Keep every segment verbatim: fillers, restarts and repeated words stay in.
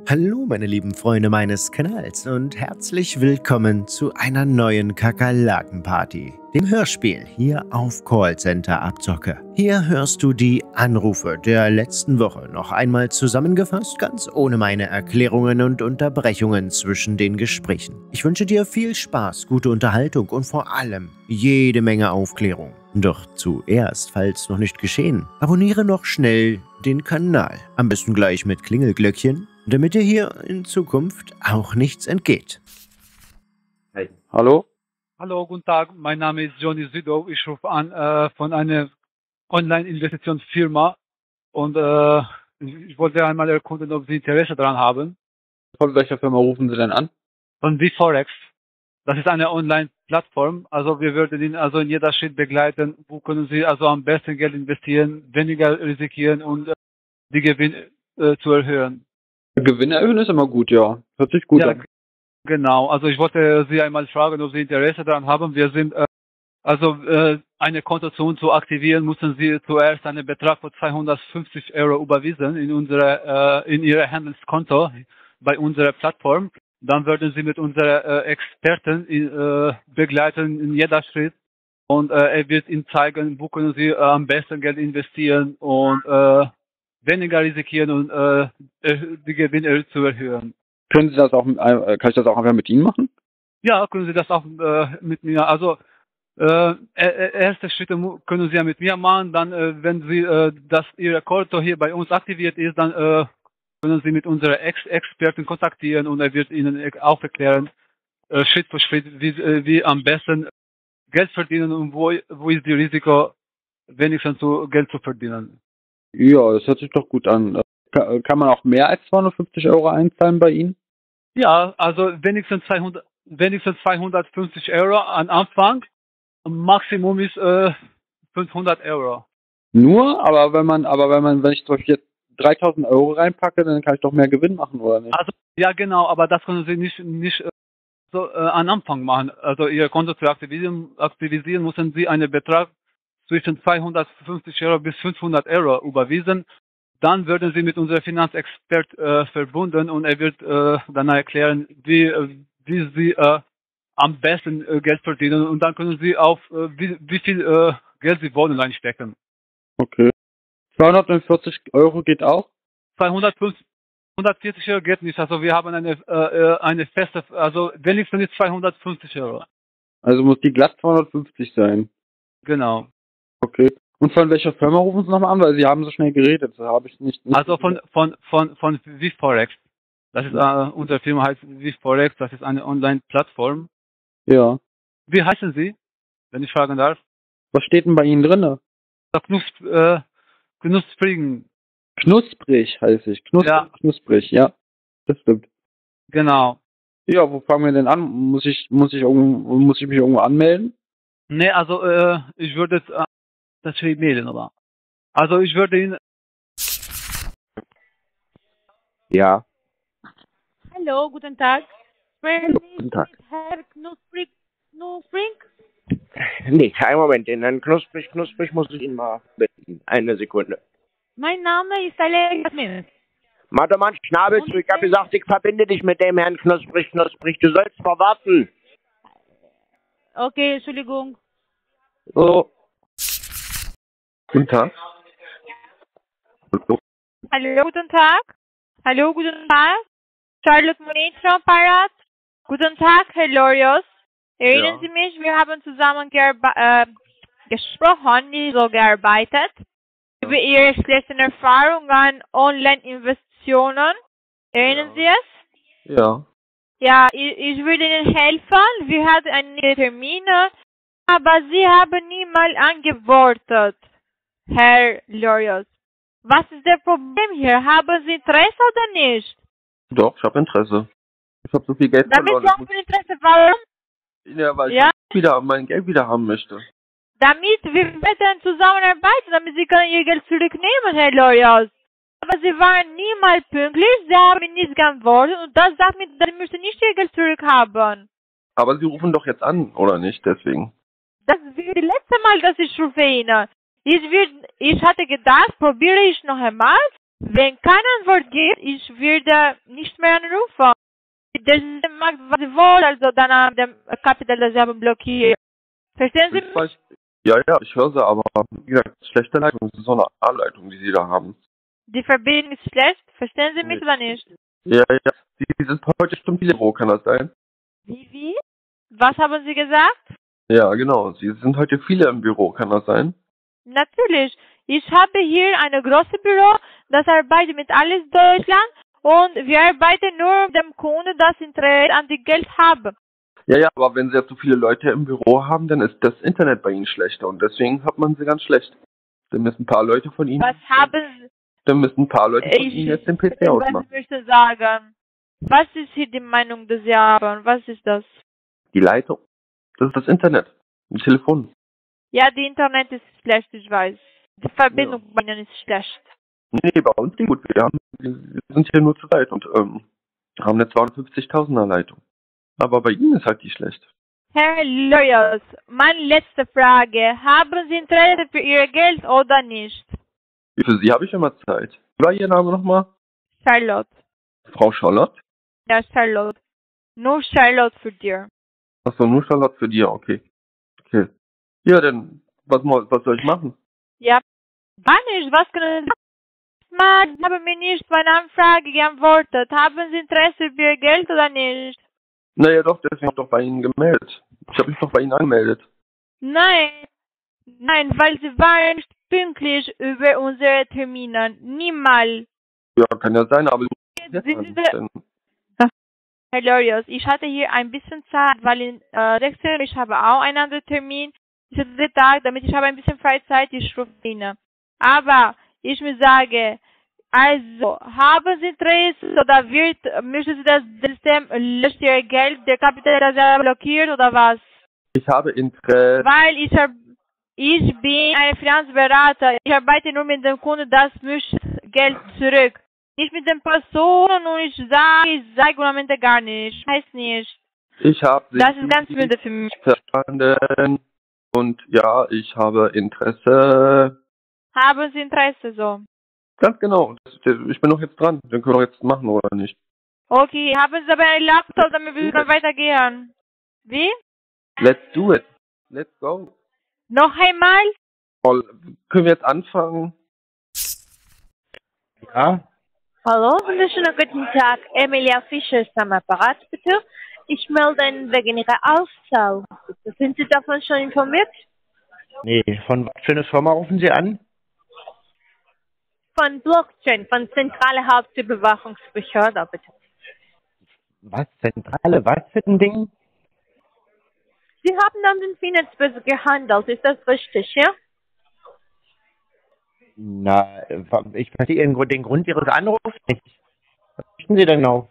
Hallo meine lieben Freunde meines Kanals und herzlich willkommen zu einer neuen Kakerlaken-Party, dem Hörspiel hier auf Callcenter Abzocke. Hier hörst du die Anrufe der letzten Woche noch einmal zusammengefasst, ganz ohne meine Erklärungen und Unterbrechungen zwischen den Gesprächen. Ich wünsche dir viel Spaß, gute Unterhaltung und vor allem jede Menge Aufklärung. Doch zuerst, falls noch nicht geschehen, abonniere noch schnell den Kanal, am besten gleich mit Klingelglöckchen, damit dir hier in Zukunft auch nichts entgeht. Hey. Hallo? Hallo, guten Tag. Mein Name ist Johnny Südow. Ich rufe an äh, von einer Online-Investitionsfirma und äh, ich wollte einmal erkunden, ob Sie Interesse daran haben. Von welcher Firma rufen Sie denn an? Von VForex. Das ist eine Online-Plattform. Also wir würden Ihnen also in jeder Schritt begleiten. Wo können Sie also am besten Geld investieren, weniger riskieren und äh, die Gewinne äh, zu erhöhen? Gewinne erhöhen ist immer gut, ja. Hört sich gut ja, an. Genau. Also ich wollte Sie einmal fragen, ob Sie Interesse daran haben. Wir sind, äh, also äh, eine Konto zu uns zu aktivieren, müssen Sie zuerst einen Betrag von zweihundertfünfzig Euro überwiesen in unsere, äh, in Ihr Handelskonto bei unserer Plattform. Dann würden Sie mit unseren äh, Experten äh, begleiten in jeder Schritt und äh, er wird Ihnen zeigen, wo können Sie äh, am besten Geld investieren und äh, weniger riskieren und äh, die Gewinne zu erhöhen. Können Sie das auch, äh, kann ich das auch einfach mit Ihnen machen? Ja, können Sie das auch äh, mit mir. Also äh, erste Schritte können Sie ja mit mir machen. Dann, äh, wenn Sie, äh, dass Ihr Konto hier bei uns aktiviert ist, dann äh, können Sie mit unserer Ex Experten kontaktieren und er wird Ihnen auch erklären, äh, Schritt für Schritt, wie, äh, wie am besten Geld verdienen und wo, wo ist die Risiko, wenigstens so Geld zu verdienen. Ja, das hört sich doch gut an. Kann man auch mehr als zweihundertfünfzig Euro einzahlen bei Ihnen? Ja, also wenigstens zweihundert, wenigstens zweihundertfünfzig Euro am Anfang. Maximum ist äh, fünfhundert Euro. Nur, aber wenn man, aber wenn man, wenn ich zum Beispiel jetzt dreitausend Euro reinpacke, dann kann ich doch mehr Gewinn machen, oder nicht? Also ja, genau, aber das können Sie nicht nicht äh, so äh, am Anfang machen. Also Ihr Konto zu aktivisieren, aktivisieren müssen Sie einen Betrag zwischen zweihundertfünfzig Euro bis fünfhundert Euro überwiesen. Dann werden Sie mit unserem Finanzexpert äh, verbunden und er wird äh, dann erklären, wie, äh, wie Sie äh, am besten äh, Geld verdienen und dann können Sie auf äh, wie, wie viel äh, Geld Sie wollen einstecken. Okay. zweihundertvierzig Euro geht auch? zweihundertfünfzig, hundertvierzig Euro geht nicht. Also wir haben eine äh, eine feste, also wenigstens zweihundertfünfzig Euro. Also muss die glatt zweihundertfünfzig sein. Genau. Okay. Und von welcher Firma rufen Sie nochmal an? Weil Sie haben so schnell geredet. Das habe ich nicht, nicht. Also von von von von VForex. Das ist äh, unsere Firma heißt VForex. Das ist eine Online-Plattform. Ja. Wie heißen Sie, wenn ich fragen darf? Was steht denn bei Ihnen drinne? Knusp, äh, Knusprigen. Knusprig heiße ich. Knus Ja. Knusprig, ja. Das stimmt. Genau. Ja, wo fangen wir denn an? Muss ich, muss ich irgendwo, muss ich mich irgendwo anmelden? Nee, also äh, ich würde jetzt äh, das mailen, oder? Also ich würde Ihnen. Ja. Hallo, guten Tag. Sprechen Sie Guten Tag. mit Herr Knusprig? Knusprig? Nee, einen Moment, den Herrn Knusprig, Knusprig muss ich Ihnen mal bitten. Eine Sekunde. Mein Name ist Alex Smith. Warte mal, Schnabel zu. Ich habe gesagt, ich verbinde dich mit dem Herrn Knusprig, Knusprig. Du sollst mal warten. Okay, Entschuldigung. So. Guten Tag. Hallo. Hallo, guten Tag. Hallo, guten Tag. Charlotte Monitra Parat. Guten Tag, Herr Lorios. Erinnern Ja. Sie mich, wir haben zusammen äh, gesprochen, nicht so gearbeitet, Ja. über Ihre schlechten Erfahrungen, Online-Investitionen. Erinnern Ja. Sie es? Ja. Ja, ich, ich würde Ihnen helfen. Wir hatten einige Termine, aber Sie haben niemals antwortet, Herr Lorios. Was ist das Problem hier? Haben Sie Interesse oder nicht? Doch, ich habe Interesse. Ich habe so viel Geld Damit verloren. Sie auch Interesse, warum? Ja, weil Ja? ich wieder mein Geld wieder haben möchte. Damit wir weiter zusammenarbeiten, damit Sie können Ihr Geld zurücknehmen, Herr Lorios. Aber Sie waren niemals pünktlich, Sie haben nicht geantwortet und das sagt mir, dass Sie möchten nicht Ihr Geld zurückhaben. Aber Sie rufen doch jetzt an, oder nicht? Deswegen. Das wird das letzte Mal, dass ich rufe Ihnen. Ich, würd, ich hatte gedacht, probiere ich noch einmal. Wenn keine Antwort gibt, ich werde nicht mehr anrufen. Das System macht, was sie wollen, also dann haben dem Kapital, das sie haben blockiert. Verstehen Sie Ich mich? weiß, ja, ja, ich höre sie, aber wie gesagt, schlechte Leitung, das ist so eine A-Leitung, die sie da haben. Die Verbindung ist schlecht. Verstehen Sie mich Nee. oder nicht? Ja, ja, sie sie sind heute bestimmt viele Büro, kann das sein? Wie, wie? Was haben Sie gesagt? Ja, genau, sie sind heute viele im Büro, kann das sein? Natürlich. Ich habe hier ein großes Büro, das arbeitet mit alles Deutschland und wir arbeiten nur mit dem Kunden, das Interesse an die Geld haben. Ja, ja, aber wenn sie jetzt so viele Leute im Büro haben, dann ist das Internet bei ihnen schlechter und deswegen hat man sie ganz schlecht. Dann müssen ein paar Leute von ihnen, Was haben Sie? dann müssen ein paar Leute von Ich, ihnen jetzt den P C was ausmachen. möchte ich sagen? Was ist hier die Meinung, die Sie haben? Was ist das? Die Leitung, das ist das Internet, ein Telefon. Ja, die Internet ist schlecht, ich weiß. Die Verbindung bei Ihnen ist schlecht. Nee, bei uns nicht gut. Wir, haben, wir sind hier nur zu zweit und ähm, haben eine zweihundertfünfzigtausender Leitung. Aber bei Ihnen ist halt die schlecht. Herr Loyos, meine letzte Frage. Haben Sie Interesse für Ihr Geld oder nicht? Für Sie habe ich immer Zeit. Wie war Ihr Name nochmal? Charlotte. Frau Charlotte? Ja, Charlotte. Nur Charlotte für dir. Achso, nur Charlotte für dir, okay. Okay. Ja, dann, was, mo- was soll ich machen? Ja, gar nicht. Was können Sie machen? Sie haben mir nicht meine Anfrage geantwortet. Haben Sie Interesse für Ihr Geld oder nicht? Naja, doch, deswegen habe ich doch bei Ihnen gemeldet. Ich habe mich doch bei Ihnen angemeldet. Nein. Nein, weil Sie waren nicht pünktlich über unsere Termine. Niemals. Ja, kann ja sein, aber Jetzt sind Sie- Herr Lorios, ich hatte hier ein bisschen Zeit, weil in äh, sechzehn Uhr ich habe auch einen anderen Termin. Dieser Tag, damit ich habe ein bisschen Freizeit, ich rufe Ihnen. Aber ich muss sagen, also, haben Sie Interesse oder wird, möchten Sie das System löscht Ihr Geld, der Kapital blockiert oder was? ich habe Interesse. Weil ich, hab, ich bin ein Finanzberater, ich arbeite nur mit dem Kunden, das möchte Geld zurück. Nicht mit den Personen und ich sage, ich sage Argumente gar nicht. Heißt nicht. Ich habe Sie Das ist ganz müde für mich. verstanden. Und ja, ich habe Interesse. Haben Sie Interesse so? Ganz genau. Das- Ich bin doch jetzt dran. Den können wir jetzt machen, oder nicht? Okay, haben Sie aber einen Laptop, damit wir können weitergehen. Wie? Let's do it. Let's go. Noch einmal? Voll. Können wir jetzt anfangen? Ja, Hallo, wunderschönen guten Tag. Emilia Fischer ist am Apparat, bitte. Ich melde wegen Ihrer Auszahlung. Sind Sie davon schon informiert? nee, von was für eine Firma rufen Sie an? Von Blockchain, von Zentrale Hauptüberwachungsbehörde, bitte. Was, Zentrale, was für ein Ding? Sie haben an den Finanzbörse gehandelt, ist das richtig, ja? Na, ich verstehe Ihren Grund- den Grund Ihres Anrufs nicht. Was möchten Sie denn genau?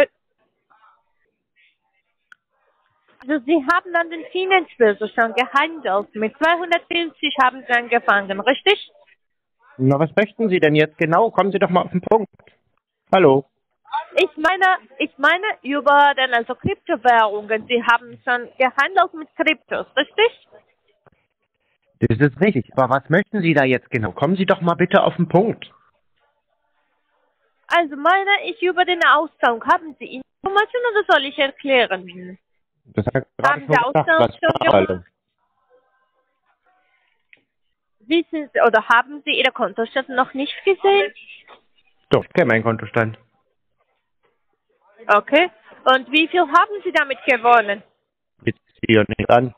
Also Sie haben an den Finanzbörse schon gehandelt. Mit zweihundertfünfzig haben Sie angefangen, richtig? Na, was möchten Sie denn jetzt genau? Kommen Sie doch mal auf den Punkt. Hallo. Ich meine, ich meine über den, also Kryptowährungen. Sie haben schon gehandelt mit Kryptos, richtig? Das ist richtig. Aber was möchten Sie da jetzt genau? Kommen Sie doch mal bitte auf den Punkt. Also meine ich über den Auszahlung. Haben Sie Informationen oder soll ich erklären? Das hat gerade Haben schon Sie gesagt, Auszahlung was schon Zahlung. gemacht? Wissen Sie oder haben Sie Ihre Kontostand noch nicht gesehen? Doch, ich kenne meinen Kontostand. Okay. Und wie viel haben Sie damit gewonnen? Jetzt hier nicht an.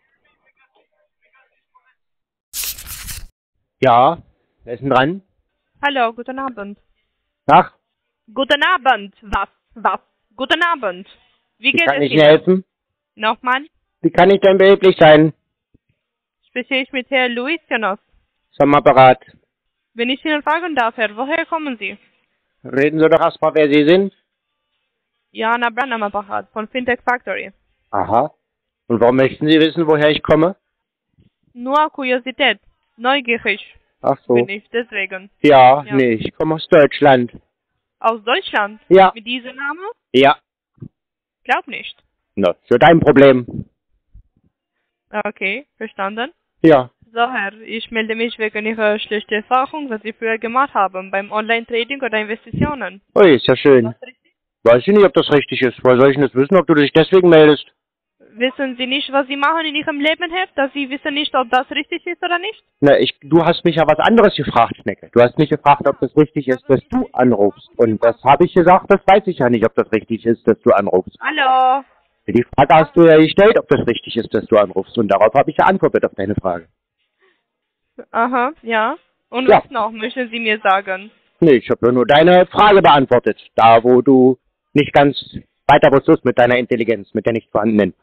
Ja, wer ist denn dran? Hallo, guten Abend. Ach, Guten Abend. Was? Was? Guten Abend. Wie wie geht kann es ich Ihnen Ihnen? helfen? Nochmal? Wie kann ich denn behilflich sein? Spreche ich mit Herrn Luis Janos? Zum Apparat. Wenn ich Ihnen fragen darf, Herr, woher kommen Sie? Reden Sie doch erstmal, wer Sie sind. Jana Brand am Apparat von Fintech Factory. Aha. Und warum möchten Sie wissen, woher ich komme? Nur Kuriosität. Neugierig Ach so. bin ich, deswegen. Ja, Ja. nee, ich komme aus Deutschland. Aus Deutschland? Ja. Mit diesem Namen? Ja. Glaub nicht. Na, für dein Problem. Okay, verstanden. Ja. So, Herr, ich melde mich wegen Ihrer schlechten Erfahrung, was Sie früher gemacht haben beim Online-Trading oder Investitionen. Ui, ist ja schön. Weiß ich nicht, ob das richtig ist. Woher soll ich denn das wissen, ob du dich deswegen meldest? Wissen Sie nicht, was Sie machen in Ihrem Leben, Herr? Dass Sie wissen nicht, ob das richtig ist oder nicht? Na, ich, du hast mich ja was anderes gefragt, Schnecke. Du hast mich gefragt, ob das richtig ist, dass du anrufst. Und das habe ich gesagt, das weiß ich ja nicht, ob das richtig ist, dass du anrufst. Hallo? Die Frage hast du ja gestellt, ob das richtig ist, dass du anrufst. Und darauf habe ich geantwortet auf deine Frage. Aha, ja. Und Ja. was noch, möchten Sie mir sagen? Nee, ich habe nur deine Frage beantwortet. Da, wo du nicht ganz weiter wusstest mit deiner Intelligenz, mit der nicht vorhandenen.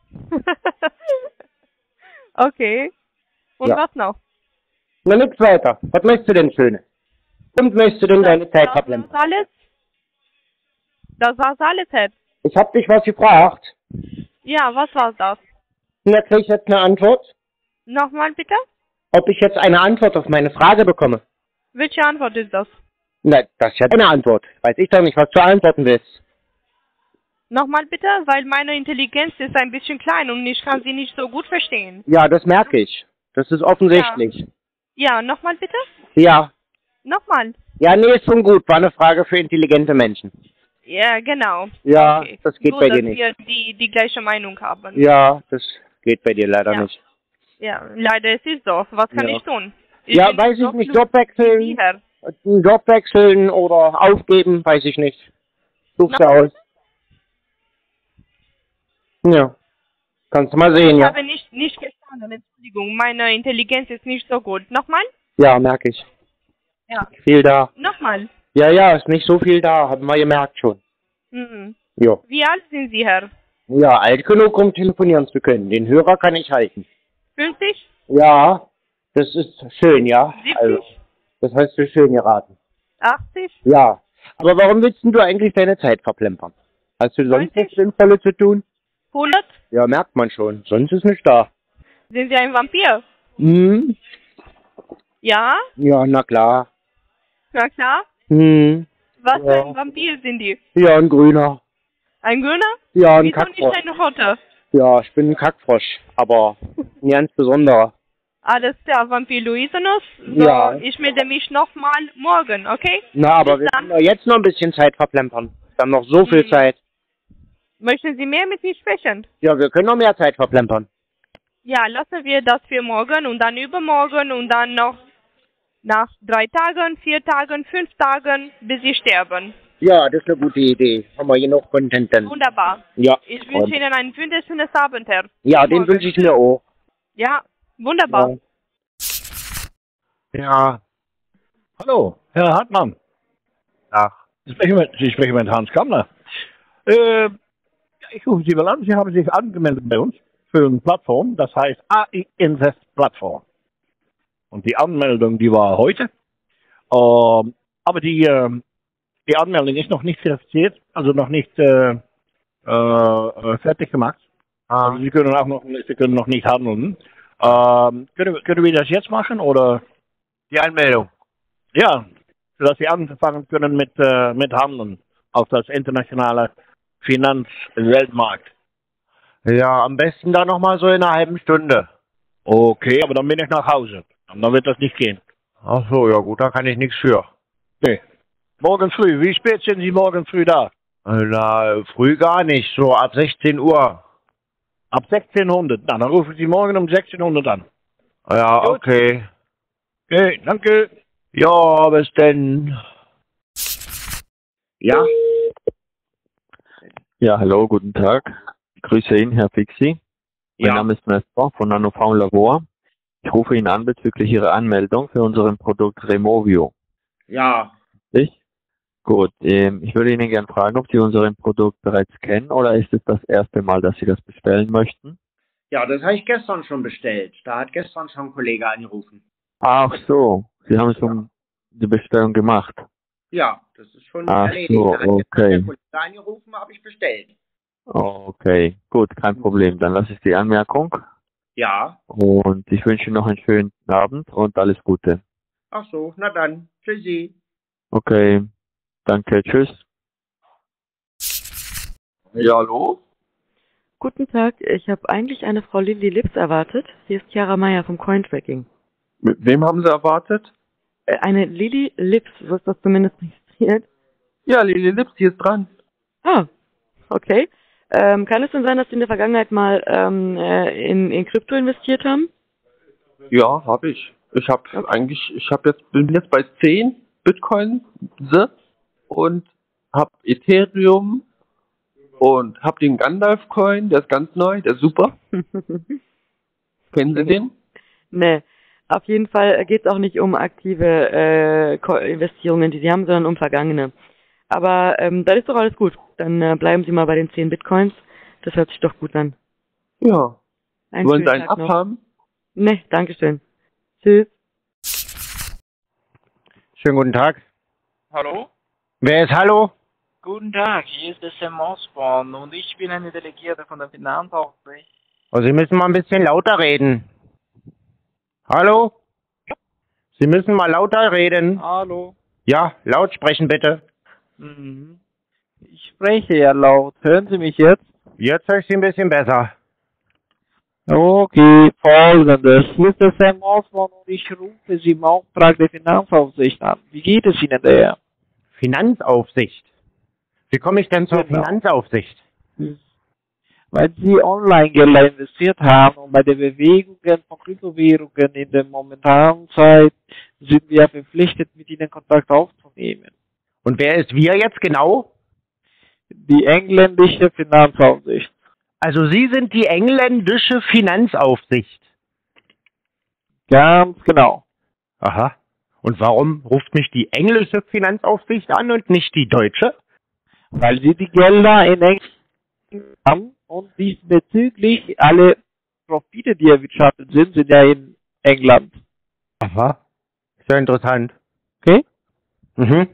Okay. Und Ja. was noch? Na, nix weiter. Was möchtest du denn, Schöne? Und möchtest du denn deine Zeit verblenden? Das war's alles? Das war's alles, Herr? Ich hab dich was gefragt. Ja, was war das? Na, krieg ich jetzt eine Antwort? Nochmal bitte? Ob ich jetzt eine Antwort auf meine Frage bekomme? Welche Antwort ist das? Na, das ist ja deine Antwort. Weiß ich doch nicht, was du antworten willst. Nochmal bitte, weil meine Intelligenz ist ein bisschen klein und ich kann sie nicht so gut verstehen. Ja, das merke ich. Das ist offensichtlich. Ja, nochmal bitte? Ja. Nochmal. Ja, nee, ist schon gut. War eine Frage für intelligente Menschen. Ja, genau. Ja, Okay. das geht Gut, bei dir dass nicht. wir die, die gleiche Meinung haben. Ja, das geht bei dir leider Ja. nicht. Ja, leider es ist so. Was kann Ja. ich tun? Ich Ja, bin weiß so ich nicht. klug Job wechseln, wie Sie, Herr. einen Job wechseln oder aufgeben, weiß ich nicht. Such's dir aus. Ja. Kannst du mal sehen, Ich ja. habe nicht, nicht verstanden. Entschuldigung, meine Intelligenz ist nicht so gut. Nochmal? Ja, merke ich. Ja. Viel da. Nochmal. Ja, ja, ist nicht so viel da, haben wir gemerkt schon. Mhm. Jo. Wie alt sind Sie, Herr? Ja, alt genug, um telefonieren zu können. Den Hörer kann ich halten. fünfzig? Ja, das ist schön, ja. siebzig? Also, das hast du schön geraten. achtzig? Ja. Aber warum willst denn du eigentlich deine Zeit verplempern? Hast du sonst nichts Sinnvolles zu tun? hundert? Ja, merkt man schon. Sonst ist nicht da. Sind Sie ein Vampir? Hm? Ja? Ja, na klar. Na klar. Hm. Was für Ja. ein Vampir sind die? Ja, ein Grüner. Ein grüner? Ja, ein Wieso nicht Kackfrosch. ein roter? Ja, ich bin ein Kackfrosch, aber ein ganz besonderer. Alles klar, Vampir Luisinus. So, Ja. ich melde mich nochmal morgen, okay? Na, aber Bis wir dann. können doch jetzt noch ein bisschen Zeit verplempern. Wir haben noch so viel Hm. Zeit. Möchten Sie mehr mit mir sprechen? Ja, wir können noch mehr Zeit verplempern. Ja, lassen wir das für morgen und dann übermorgen und dann noch nach drei Tagen, vier Tagen, fünf Tagen, bis Sie sterben. Ja, das ist eine gute Idee. Haben wir hier noch Content dann. Wunderbar. Ja. Ich wünsche Ihnen ein wunderschönes Abend, Herr. Ja, Bis den morgen. wünsche ich mir auch. Ja, wunderbar. Ja. Ja. Hallo, Herr Hartmann. Ach. Sie sprechen mit, Sie sprechen mit Hans Kammler. Äh, ich rufe Sie mal an. Sie haben sich angemeldet bei uns für eine Plattform, das heißt A I Invest Plattform. Und die Anmeldung, die war heute. Ähm, aber die, ähm, die Anmeldung ist noch nicht verifiziert, also noch nicht äh, äh, fertig gemacht. Ah. Also Sie können auch noch, Sie können noch nicht handeln. Ähm, können, können wir das jetzt machen oder? Die Anmeldung. Ja, sodass Sie anfangen können mit, äh, mit Handeln auf das internationale Finanzweltmarkt. Ja, am besten dann nochmal so in einer halben Stunde. Okay, aber dann bin ich nach Hause. Und dann wird das nicht gehen. Ach so, ja gut, da kann ich nichts für. Okay. Morgen früh, wie spät sind Sie morgen früh da? Na, früh gar nicht, so ab sechzehn Uhr. Ab sechzehnhundert. Na, dann rufen Sie morgen um sechzehnhundert an. Ja, Gut. okay. Okay, danke. Ja, bis denn. Ja? Ja, hallo, guten Tag. Ich grüße ihn, Herr Fixi. Mein Ja. Name ist Nestor von Nanofound Labor. Ich rufe ihn an bezüglich Ihrer Anmeldung für unseren Produkt Removio. Ja. Ich? Gut, ähm, ich würde Ihnen gerne fragen, ob Sie unseren Produkt bereits kennen oder ist es das erste Mal, dass Sie das bestellen möchten? Ja, das habe ich gestern schon bestellt. Da hat gestern schon ein Kollege angerufen. Ach so, Sie haben schon die Bestellung gemacht. Ja, das ist schon Ach erledigt. so, Da hat gestern okay. der Kollege angerufen, habe ich bestellt. Okay, gut, kein Problem. Dann lasse ich die Anmerkung Ja. und ich wünsche Ihnen noch einen schönen Abend und alles Gute. Ach so, na dann. Tschüssi. Okay, danke, tschüss. Ja, hallo? Guten Tag, ich habe eigentlich eine Frau Lilly Lips erwartet. Hier ist Chiara Meyer vom Cointracking. Mit wem haben Sie erwartet? Äh, eine Lilly Lips, so ist das zumindest registriert. Ja, Lilly Lips, die ist dran. Ah, okay. Ähm, kann es denn sein, dass Sie in der Vergangenheit mal ähm, äh, in, in Krypto investiert haben? Ja, habe ich. Ich habe okay. eigentlich, ich habe jetzt bin jetzt bei zehn Bitcoin und habe Ethereum und habe den Gandalf Coin, der ist ganz neu, der ist super. Kennen Sie den? Nee. Auf jeden Fall geht es auch nicht um aktive äh, Investierungen, die Sie haben, sondern um vergangene. Aber ähm, dann ist doch alles gut. Dann äh, bleiben Sie mal bei den zehn Bitcoins. Das hört sich doch gut an. Ja. Einen Wollen Sie schönen einen Tag noch. abhaben? Nee, danke schön. Tschüss. Schönen guten Tag. Hallo? Wer ist Hallo? Guten Tag, hier ist der Sam Osborne und ich bin eine Delegierte von der Finanzaufsicht. Oh, Sie müssen mal ein bisschen lauter reden. Hallo? Sie müssen mal lauter reden. Hallo? Ja, laut sprechen bitte. Mhm. Ich spreche ja laut. Hören Sie mich jetzt? Jetzt höre ich Sie ein bisschen besser. Okay, folgendes. Hier ist der Sam Osborne und ich rufe Sie im Auftrag der Finanzaufsicht an. Wie geht es Ihnen der? Finanzaufsicht? Wie komme ich denn zur Genau. Finanzaufsicht? Weil Sie Online-Gelder investiert haben und bei den Bewegungen von Kryptowährungen in der momentanen Zeit sind wir verpflichtet, mit Ihnen Kontakt aufzunehmen. Und wer ist wir jetzt genau? Die engländische Finanzaufsicht. Also Sie sind die engländische Finanzaufsicht? Ganz genau. Aha. Und warum ruft mich die englische Finanzaufsicht an und nicht die deutsche? Weil Sie die Gelder in England haben und diesbezüglich alle Profite, die erwirtschaftet sind, sind ja in England. Aha. Sehr interessant. Okay? Mhm.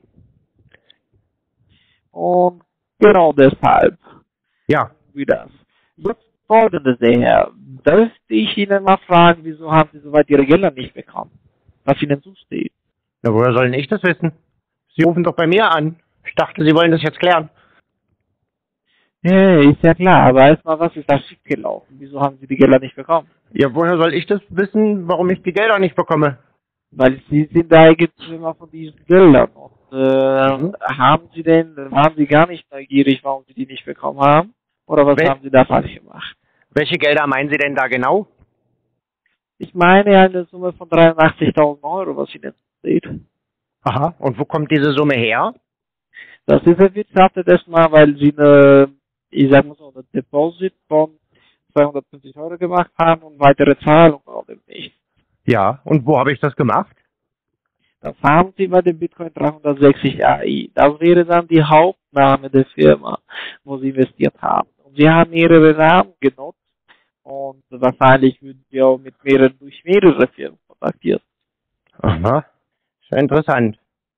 Und genau deshalb. Ja. Wie das. Jetzt folgendes, der Herr. Dürfte ich Ihnen mal fragen, wieso haben Sie soweit Ihre Gelder nicht bekommen? Was Ihnen zusteht? Na, woher soll denn ich das wissen? Sie rufen doch bei mir an. Ich dachte, Sie wollen das jetzt klären. Ja, ist ja klar, aber erstmal, was ist da schiefgelaufen? Wieso haben Sie die Gelder nicht bekommen? Ja, woher soll ich das wissen, warum ich die Gelder nicht bekomme? Weil Sie sind der Eigentümer von diesen Geldern. Und äh, mhm. haben Sie denn, waren Sie gar nicht neugierig, warum Sie die nicht bekommen haben? Oder was Wel haben Sie da falsch gemacht? Welche Gelder meinen Sie denn da genau? Ich meine eine Summe von dreiundachtzigtausend Euro, was Ihnen steht. Aha, und wo kommt diese Summe her? Das ist erwirtschaftet erstmal, weil Sie eine, ich sag mal so, eine Deposit von zweihundertfünfzig Euro gemacht haben und weitere Zahlungen auch nicht. Ja, und wo habe ich das gemacht? Das haben Sie bei dem Bitcoin dreihundertsechzig A I. Das wäre dann die Hauptname der Firma, wo Sie investiert haben. Und Sie haben mehrere Namen genutzt und wahrscheinlich würden Sie auch mit mehreren, durch mehrere Firmen kontaktiert. Aha, sehr interessant.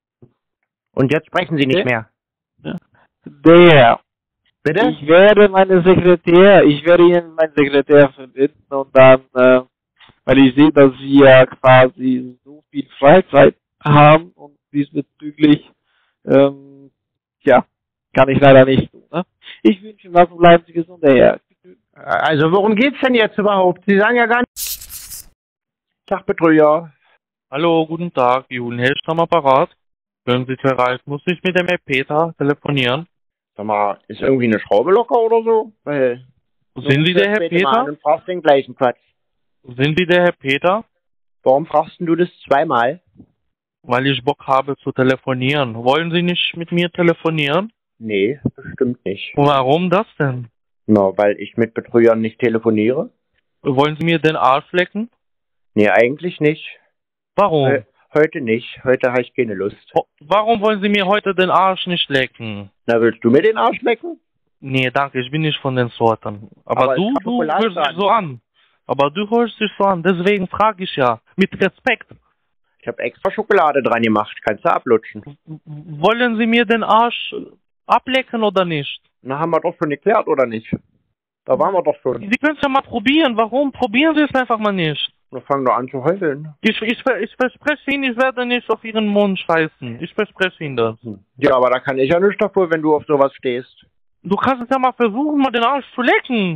Und jetzt sprechen Sie nicht okay. mehr? Ja. Der. Bitte? Ich werde meine Sekretär, ich werde Ihnen meinen Sekretär verbinden und dann, äh, weil ich sehe, dass Sie ja quasi so viel Freizeit haben und diesbezüglich, ähm, ja, kann ich leider nicht tun. Ne? Ich wünsche Ihnen was und bleiben Sie gesund, Herr. Also worum geht's denn jetzt überhaupt? Sie sagen ja gar nicht... Tag, Betrüger. Hallo, guten Tag, Julian Helsch am Apparat. Können Sie erreichen? Muss ich mit dem Herrn Peter telefonieren? Sag mal, ist irgendwie eine Schraube locker oder so? Weil... Sind Sie der Herr Peter? Und fragst den gleichen Quatsch. Sind Sie der Herr Peter? Warum fragst du das zweimal? Weil ich Bock habe zu telefonieren. Wollen Sie nicht mit mir telefonieren? Nee, bestimmt nicht. Warum das denn? Na, weil ich mit Betrügern nicht telefoniere. Wollen Sie mir den Arsch lecken? Nee, eigentlich nicht. Warum? He heute nicht. Heute habe ich keine Lust. Oh, warum wollen Sie mir heute den Arsch nicht lecken? Na, willst du mir den Arsch lecken? Nee, danke, ich bin nicht von den Sorten. Aber, Aber du, du hörst dich so an. Aber du hörst dich so an, deswegen frage ich ja. Mit Respekt. Ich habe extra Schokolade dran gemacht. Kannst du ablutschen. Wollen Sie mir den Arsch ablecken oder nicht? Na, haben wir doch schon geklärt, oder nicht? Da waren wir doch schon. Sie können es ja mal probieren. Warum? Probieren Sie es einfach mal nicht. Na, fang doch an zu heulen. Ich, ich, ich verspreche Ihnen, ich werde nicht auf Ihren Mund scheißen. Ich verspreche Ihnen das. Ja, aber da kann ich ja nichts dafür, wenn du auf sowas stehst. Du kannst es ja mal versuchen, mal den Arsch zu lecken.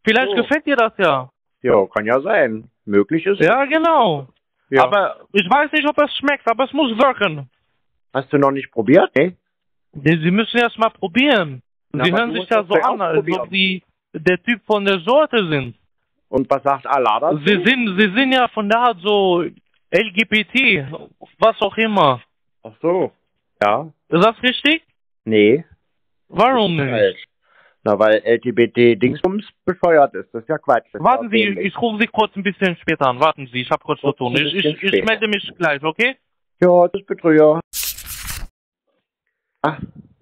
Vielleicht So. gefällt dir das ja. Ja, kann ja sein. Möglich ist es. Ja, genau. Ja. Aber ich weiß nicht, ob es schmeckt, aber es muss wirken. Hast du noch nicht probiert? Nee? Sie Sie müssen erst mal probieren. Na, Sie aber hören du sich musst ja das so ja an, auch als probieren. ob Sie der Typ von der Sorte sind. Und was sagt Allah dazu? Sie sind, Sie sind ja von der Art so L G B T, was auch immer. Ach so. Ja. Ist das richtig? Nee. Warum nicht? Falsch. Na, weil L G B T-Dingsbums bescheuert ist. Das ist ja Quatsch. Das Warten ist Sie, dämlich. ich rufe Sie kurz ein bisschen später an. Warten Sie, ich habe kurz zu tun. ein Ich, bisschen ich, ich später. melde mich gleich, okay? Ja, das ist Betrüger. Ah.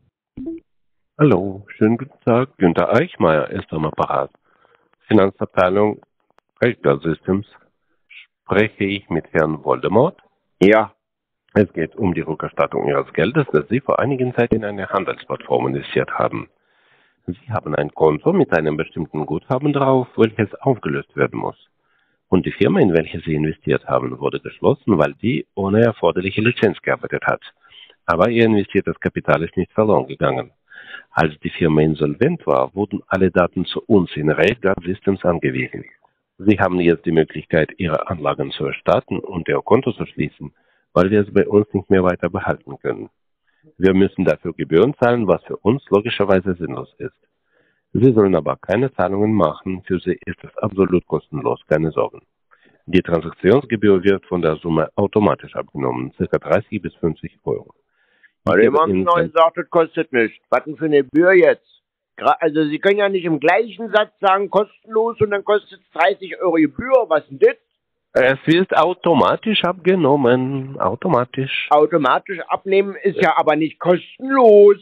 Hallo, schönen guten Tag. Günter Eichmeier ist am Apparat. Finanzabteilung Rechtgeld Systems. Spreche ich mit Herrn Voldemort? Ja. Es geht um die Rückerstattung Ihres Geldes, das Sie vor einigen Zeit in eine Handelsplattform investiert haben. Sie haben ein Konto mit einem bestimmten Guthaben drauf, welches aufgelöst werden muss. Und die Firma, in welche Sie investiert haben, wurde geschlossen, weil die ohne erforderliche Lizenz gearbeitet hat. Aber Ihr investiertes Kapital ist nicht verloren gegangen. Als die Firma insolvent war, wurden alle Daten zu uns in RateGuard Systems angewiesen. Sie haben jetzt die Möglichkeit, Ihre Anlagen zu erstatten und Ihr Konto zu schließen, weil wir es bei uns nicht mehr weiter behalten können. Wir müssen dafür Gebühren zahlen, was für uns logischerweise sinnlos ist. Sie sollen aber keine Zahlungen machen, für Sie ist es absolut kostenlos, keine Sorgen. Die Transaktionsgebühr wird von der Summe automatisch abgenommen, ca. dreißig bis fünfzig Euro. Weil jemand neu sagt, das kostet nichts. Was denn für eine Gebühr jetzt? Gra- Also Sie können ja nicht im gleichen Satz sagen, kostenlos und dann kostet es dreißig Euro Gebühr. Was denn das? Es wird automatisch abgenommen, automatisch. Automatisch abnehmen ist ja aber nicht kostenlos.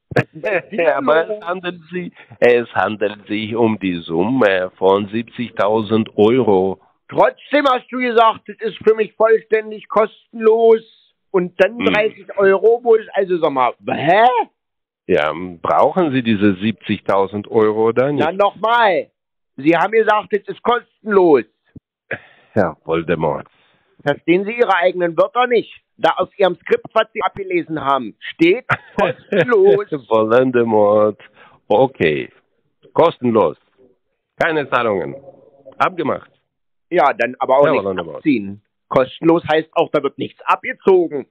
Ja, aber es handelt, sich, es handelt sich um die Summe von siebzigtausend Euro. Trotzdem hast du gesagt, das ist für mich vollständig kostenlos. Und dann Hm. dreißig Euro, wo ist also, sag mal, hä? Ja, brauchen Sie diese siebzigtausend Euro oder nicht? Na nochmal. Sie haben gesagt, das ist kostenlos. Herr Voldemort. Verstehen Sie Ihre eigenen Wörter nicht? Da aus Ihrem Skript, was Sie abgelesen haben, steht kostenlos. Voldemort. Okay. Kostenlos. Keine Zahlungen. Abgemacht. Ja, dann aber auch Ja, nichts Voldemort. abziehen. Kostenlos heißt auch, da wird nichts abgezogen.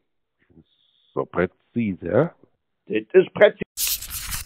So präzise, ja? Das ist präzise.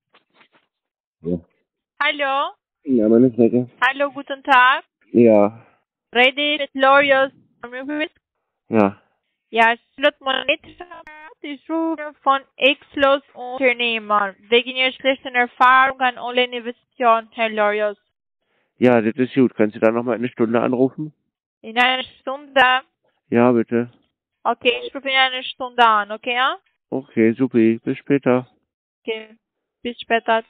Ja, Hallo? ja meine Frage. Hallo, guten Tag. Ja, Rede ich mit Lorios Vermögens? ja. Ja, Slot Monet. Ich rufe von X-Los Unternehmer wegen Ihrer schlechten Erfahrung an Online-Investitionen, Herr Lorios. Ja, das ist gut. Kannst du da nochmal eine Stunde anrufen? In einer Stunde? Ja, bitte. Okay, ich rufe in einer Stunde an, okay? Ja? Okay, supi. Bis später. Okay, bis später.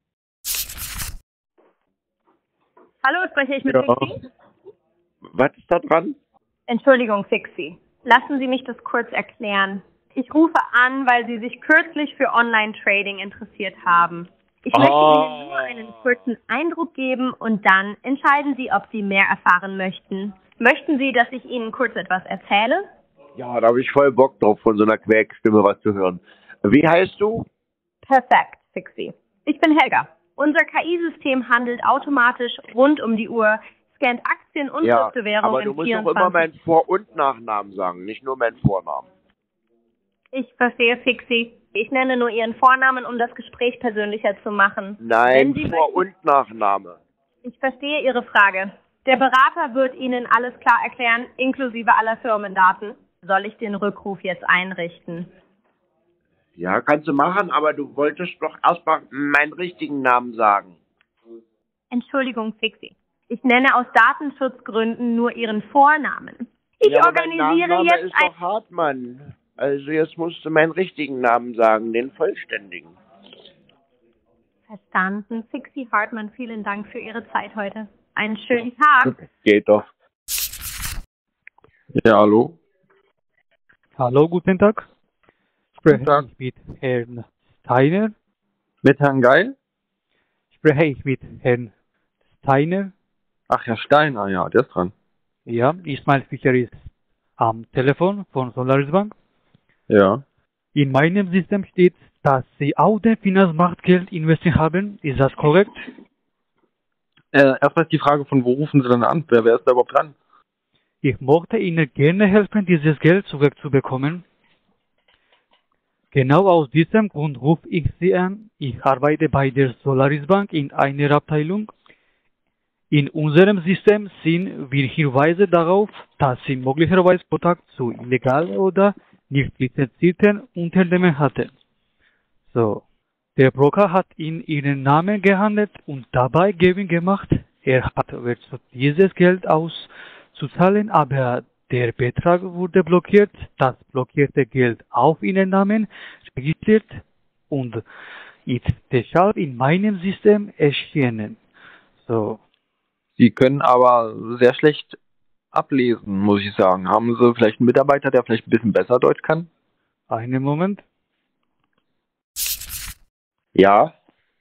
Hallo, spreche ich mit Ja. Fixi? Was ist da dran? Entschuldigung, Fixi. Lassen Sie mich das kurz erklären. Ich rufe an, weil Sie sich kürzlich für Online-Trading interessiert haben. Ich möchte Oh. Ihnen nur einen kurzen Eindruck geben und dann entscheiden Sie, ob Sie mehr erfahren möchten. Möchten Sie, dass ich Ihnen kurz etwas erzähle? Ja, da habe ich voll Bock drauf, von so einer Quäkstimme was zu hören. Wie heißt du? Perfekt, Fixi. Ich bin Helga. Unser K I-System handelt automatisch rund um die Uhr, scannt Aktien und Ja, Kryptowährungen aber in du musst doch vierundzwanzig. immer meinen Vor- und Nachnamen sagen, nicht nur meinen Vornamen. Ich verstehe, Fixi. Ich nenne nur Ihren Vornamen, um das Gespräch persönlicher zu machen. Nein, Wenn Sie Vor- möchten- und Nachname. Ich verstehe Ihre Frage. Der Berater wird Ihnen alles klar erklären, inklusive aller Firmendaten. Soll ich den Rückruf jetzt einrichten? Ja, kannst du machen, aber du wolltest doch erstmal meinen richtigen Namen sagen. Entschuldigung, Fixi. Ich nenne aus Datenschutzgründen nur Ihren Vornamen. Ich ja, aber mein organisiere Nachname jetzt ist ein... doch Hartmann. Also jetzt musst du meinen richtigen Namen sagen, den vollständigen. Verstanden. Fixi Hartmann, vielen Dank für Ihre Zeit heute. Einen schönen Tag. Geht doch. Ja, hallo? Hallo, guten Tag. Spreche ich mit Herrn Steiner? Mit Herrn Geil? Spreche ich mit Herrn Steiner? Ach, Herr Steiner, ja, der ist dran. Ja, Ismail Fischer ist am Telefon von Solaris Bank. Ja. In meinem System steht, dass Sie auf dem Finanzmarkt Geld investiert haben. Ist das korrekt? Äh, erstmal ist die Frage, von wo rufen Sie denn an? Wer, wer ist da überhaupt dran? Ich möchte Ihnen gerne helfen, dieses Geld zurückzubekommen. Genau aus diesem Grund rufe ich Sie an. Ich arbeite bei der Solaris Bank in einer Abteilung. In unserem System sind wir Hinweise darauf, dass Sie möglicherweise Kontakt zu illegalen oder nicht lizenzierten Unternehmen hatten. So, der Broker hat in Ihren Namen gehandelt und dabei Gewinn gemacht. Er hat versucht, dieses Geld auszuzahlen, aber der Betrag wurde blockiert. Das blockierte Geld auf Ihren Namen registriert und ist deshalb in meinem System erschienen. So. Sie können aber sehr schlecht ablesen, muss ich sagen. Haben Sie vielleicht einen Mitarbeiter, der vielleicht ein bisschen besser Deutsch kann? Einen Moment. Ja.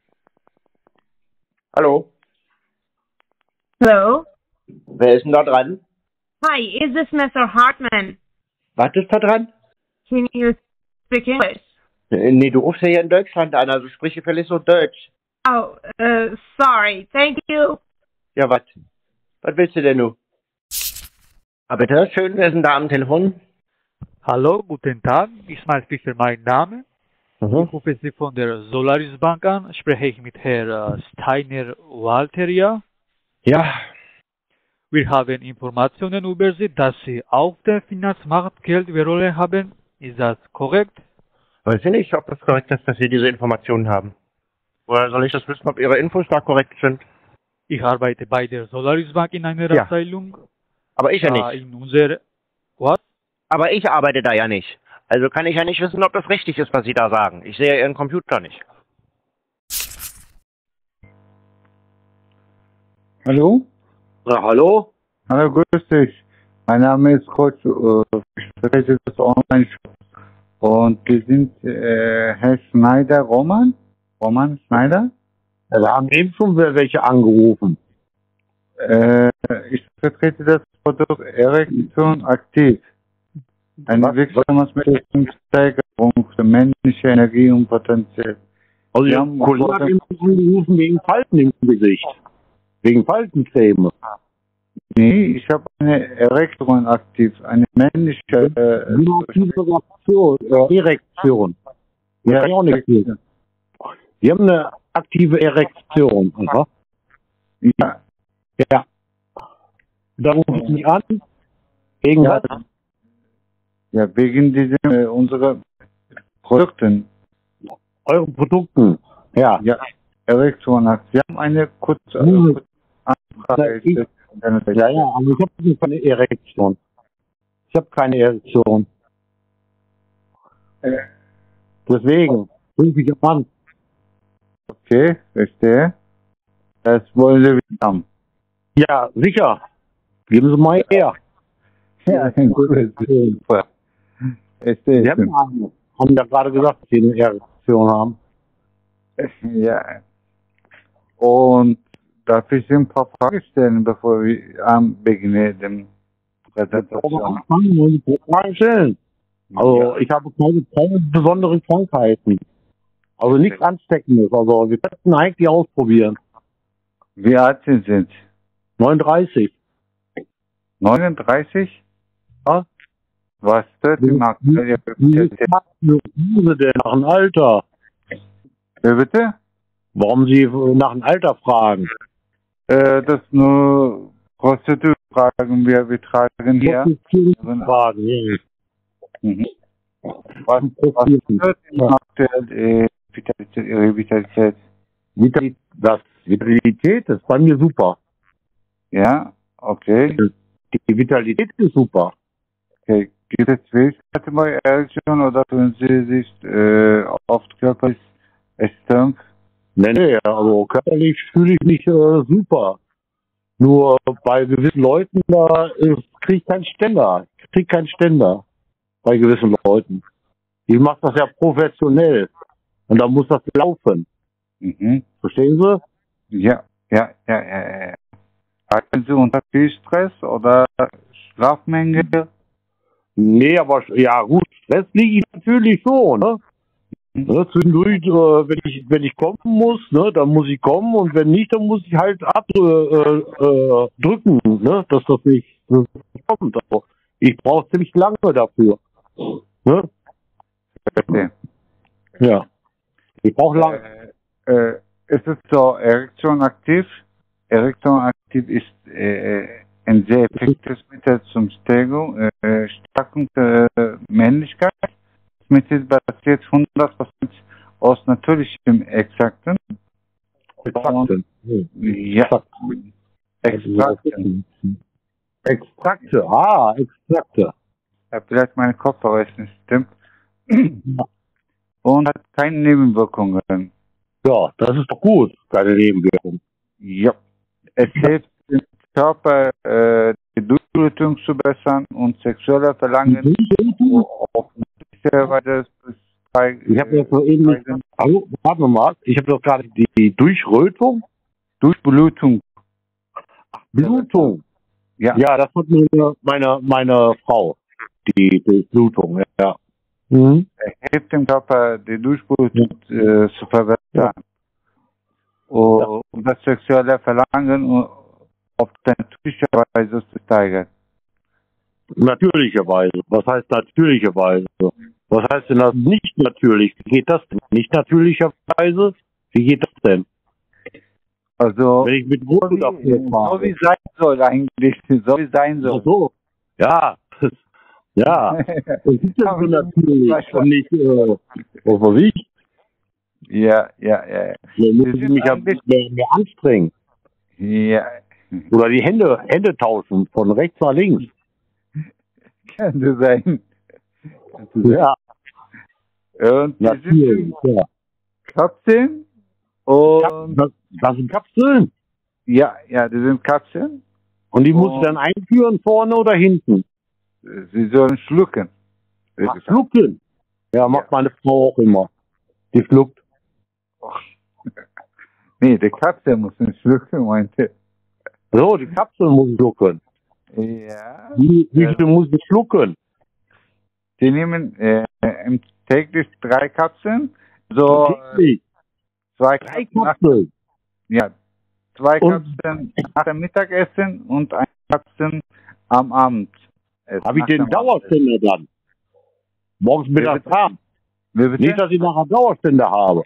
Hallo. Hello. Wer ist denn da dran? Hi, is this Mister Hartman? Was ist da dran? Can you speak English? Äh, Nee, du rufst ja hier in Deutschland an, also sprich gefälligst so Deutsch. Oh, uh, sorry. Thank you. Ja, was? Was willst du denn nun? Ah, bitte, schön, wer ist denn da am Telefon? Hallo, guten Tag. Ismail Fischer, mein Name. Mhm. Ich rufe Sie von der Solaris Bank an. Spreche ich mit Herrn äh, Steiner Walter, ja? Ja. Wir haben Informationen über Sie, dass Sie auf dem Finanzmarkt Geld verloren haben. Ist das korrekt? Weiß ich nicht, ob das korrekt ist, dass Sie diese Informationen haben. Woher soll ich das wissen, ob Ihre Infos da korrekt sind? Ich arbeite bei der Solaris Bank in einer Ja. Abteilung. Aber ich ja Äh, nicht. in unserer... Was? Aber ich arbeite da ja nicht. Also kann ich ja nicht wissen, ob das richtig ist, was Sie da sagen. Ich sehe Ihren Computer nicht. Hallo? Na, hallo? Hallo, grüß dich. Mein Name ist Coach, äh, ich spreche das Online-Shop. Und wir sind äh, Herr Schneider, Roman? Roman Schneider? Wir haben eben schon welche angerufen. Äh, ich vertrete das Produkt Erektion aktiv. Eine Wirksamkeit und Steigerung für männliche Energie und Potenzial. Also Wir Ihr haben Kollege hat eben angerufen wegen Falten im Gesicht. Wegen Faltencreme. Nee, ich habe eine Erektion aktiv, eine männliche äh, Erektion. Äh, Erektion. Das kann ich auch nicht sehen. Sie haben eine aktive Erektion. Aha. Ja. Ja. Da rufen Sie an. Wegen Ja. was? Ja, wegen diesen äh, unserer Produkten. Euren Produkten. Ja. Ja, Erektion aktiv. Wir haben eine kurze äh, Hm. kurze Anfrage. Ich, ja, ja, aber ich habe keine Erektion. Ich habe keine Erektion. Äh, Deswegen rufe ich an. Okay, verstehe. Das wollen Sie wieder haben. Ja, sicher. Geben Sie mal her. Ja, gut. Super. Sie haben, haben ja gerade gesagt, dass Sie eine Erektion haben. Ja. Und darf ich Sie ein paar Fragen stellen, bevor wir am beginnen dem Präsentation? Fragen stellen. Also Ja. ich habe keine, keine besonderen Krankheiten. Also nichts Ansteckendes. Also wir könnten eigentlich ausprobieren. Wie alt sind Sie? neununddreißig. neununddreißig? Ja. Was stört Sie nach Wie Sie denn nach dem Alter? Wie bitte? Warum Sie nach dem Alter fragen? Äh, das nur Prostituierfragen wir, wir tragen hier. Fragen, ja. Mhm. Was, was stört Sie aktuell äh, Vitalität, Ihre Vitalität? Vitalität, das Vitalität ist bei mir super. Ja, okay. Die Vitalität ist super. Okay. Gibt es Schwierigkeiten bei Erektion oder fühlen Sie sich äh, oft körperlich erstürmt? Nee, nee, also körperlich fühle ich mich äh, super. Nur bei gewissen Leuten, da äh, kriege ich keinen Ständer. Ich kriege keinen Ständer bei gewissen Leuten. Ich mache das ja professionell. Und da muss das laufen. Mhm. Verstehen Sie? Ja, ja, ja, ja, ja. Haben Sie unter viel Stress oder Schlafmangel? Nee, aber ja gut, Stress liege ich natürlich schon. Ne? Ne, zwischendurch, äh, wenn ich wenn ich kommen muss, ne, dann muss ich kommen und wenn nicht, dann muss ich halt abdrücken, äh, äh, drücken, ne, dass das nicht, dass das nicht kommt. Also ich brauche ziemlich lange dafür. Ne? Okay. Ja. Ich brauche lange. Äh, äh, ist es so Erektion aktiv? Erektion aktiv ist äh, ein sehr effektives Mittel zum Steigerung, äh, Stärkung der Männlichkeit. Das Mittel basiert hundert Prozent aus natürlichem Extrakten. Extrakten. Ja. Extrakten. Extrakte. Ah, Extrakte. Ja, vielleicht meine Kopfhörer ist nicht stimmt. Und hat keine Nebenwirkungen. Ja, das ist doch gut, keine Nebenwirkungen. Ja. Es hilft dem Körper, äh, die Durchblutung zu bessern und sexuelle Verlangen auf natürliche Weise. Ich habe das so eben nicht. Hallo, warte mal, ich habe doch gerade die, die Durchrötung. Durchblutung. Ach, Blutung. Ja. Ja, das hat meine, meine, meine Frau. Die Durchblutung, ja. Mhm. Er hilft dem Körper, die Durchblutung äh, zu verbessern. Ja. Und um das sexuelle Verlangen auf natürliche Weise zu steigern. Natürlicherweise. Was heißt natürlicherweise? Was heißt denn das nicht natürlich? Wie geht das denn? Nicht natürlicherweise? Wie geht das denn? Also, wenn ich mit Rot dafür fahre. So wie es sein soll eigentlich. So wie es sein soll. Ach so. Ja. Ja. Das ist ja so natürlich. Und nicht, äh, was weiß ich. Ja, ja, ja. Dann muss ich mich ja mehr, mehr anstrengen. Ja. Oder die Hände, Hände tauschen, von rechts nach links. Könnte sein. Ja. Und natürlich, ja. Kapseln und... Das, das sind Kapseln? Ja, ja, das sind Kapseln. Und die musst du dann einführen, vorne oder hinten? Sie sollen schlucken. Ach, schlucken? Ja, macht ja meine Frau auch immer. Die schluckt. Nee, die Kapsel muss nicht schlucken, meinte. So, die Kapsel muss schlucken. Ja. Wie, wie viel muss ich schlucken? Die nehmen äh, täglich drei Kapseln. So täglich? Zwei drei Kapseln? Ja. Zwei und? Kapseln nach dem Mittagessen und ein Kapseln am Abend. Habe ich den Dauerständer dann? Morgens, mittags, abends. Nicht, dass ich nachher Dauerständer habe.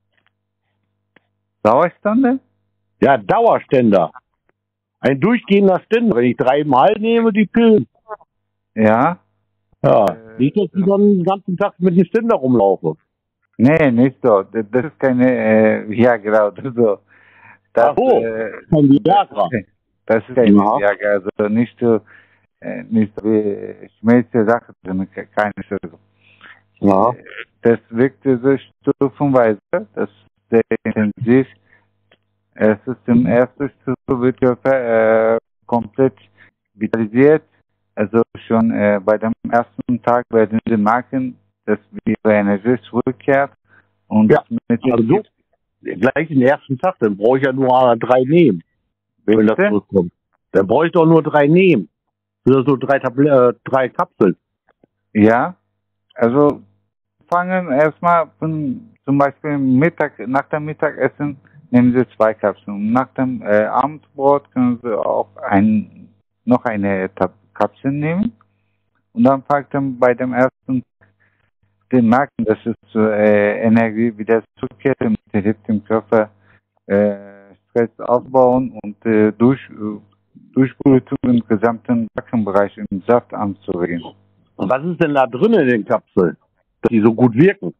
Dauerständer? Ja, Dauerständer. Ein durchgehender Ständer, wenn ich dreimal nehme, die Pillen. Ja. Ja. Äh, nicht, dass ich dann den ganzen Tag mit dem Ständer rumlaufe. Nee, nicht so. Das, das ist keine äh, Viagra oder so. Das, Ach so, äh, kein Viagra. Das ist kein ja. Viagra, also nicht so, äh, nicht so wie schmelzige Sache drin, keine Sorge. Ja. Das wirkt so stufenweise, das ist sehr intensiv. Es ist im ersten Stufe wird der Körper äh, komplett vitalisiert. Also schon äh, bei dem ersten Tag werden sie merken, dass die Energie zurückkehrt. Und ja, also gleich den ersten Tag, dann brauche ich ja nur drei nehmen, wenn Bitte? das zurückkommt. Dann brauche ich doch nur drei nehmen. Das sind so drei, Tabl- äh, drei Kapseln. Ja, also fangen erstmal von zum Beispiel Mittag, nach dem Mittagessen nehmen Sie zwei Kapseln. Nach dem äh, Abendbrot können Sie auch ein, noch eine Tab- Kapsel nehmen. Und dann fragt dann bei dem ersten den merken, dass es äh, Energie wieder zurückkehrt und hilft dem Körper äh, Stress aufbauen und äh, durch, äh, Durchblutung im gesamten Beckenbereich im Saft anzuregen. Und was ist denn da drin in den Kapseln, dass die so gut wirken?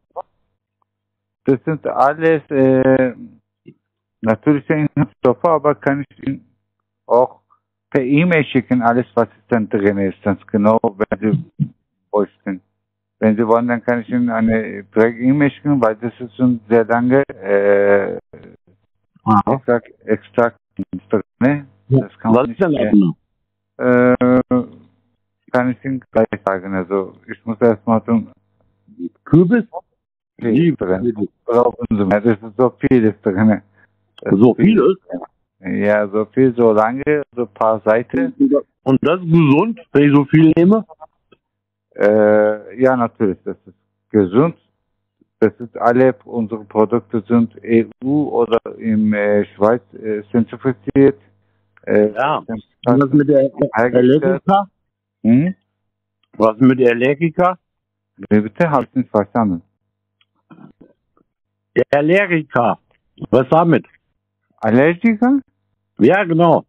Das sind alles äh, natürliche Inhaltsstoffe, aber kann ich Ihnen auch per E-Mail schicken, alles was dann drin ist, ganz genau, wenn Sie möchten. Wenn Sie wollen, dann kann ich Ihnen eine E-Mail schicken, weil das ist schon sehr lange äh, Extrakt, Extrakt ne? Das kann was ist denn da äh, kann ich Ihnen gleich sagen. Also ich muss erstmal tun. Kürbis? Viel drin. Brauchen Sie mehr. Das ist so vieles drin. Das so vieles? Ja, so viel, so lange, so ein paar Seiten. Und das ist gesund, wenn ich so viel nehme? Äh, ja, natürlich, das ist gesund. Das ist alle unsere Produkte sind E U oder im äh, Schweiz äh, zertifiziert. Äh, Ja. Was mit der Allergiker? Hm? Was mit der Allergiker? Wie bitte? Habe ich nicht verstanden. Der Allergiker. Was damit? Allergiker? Ja, genau.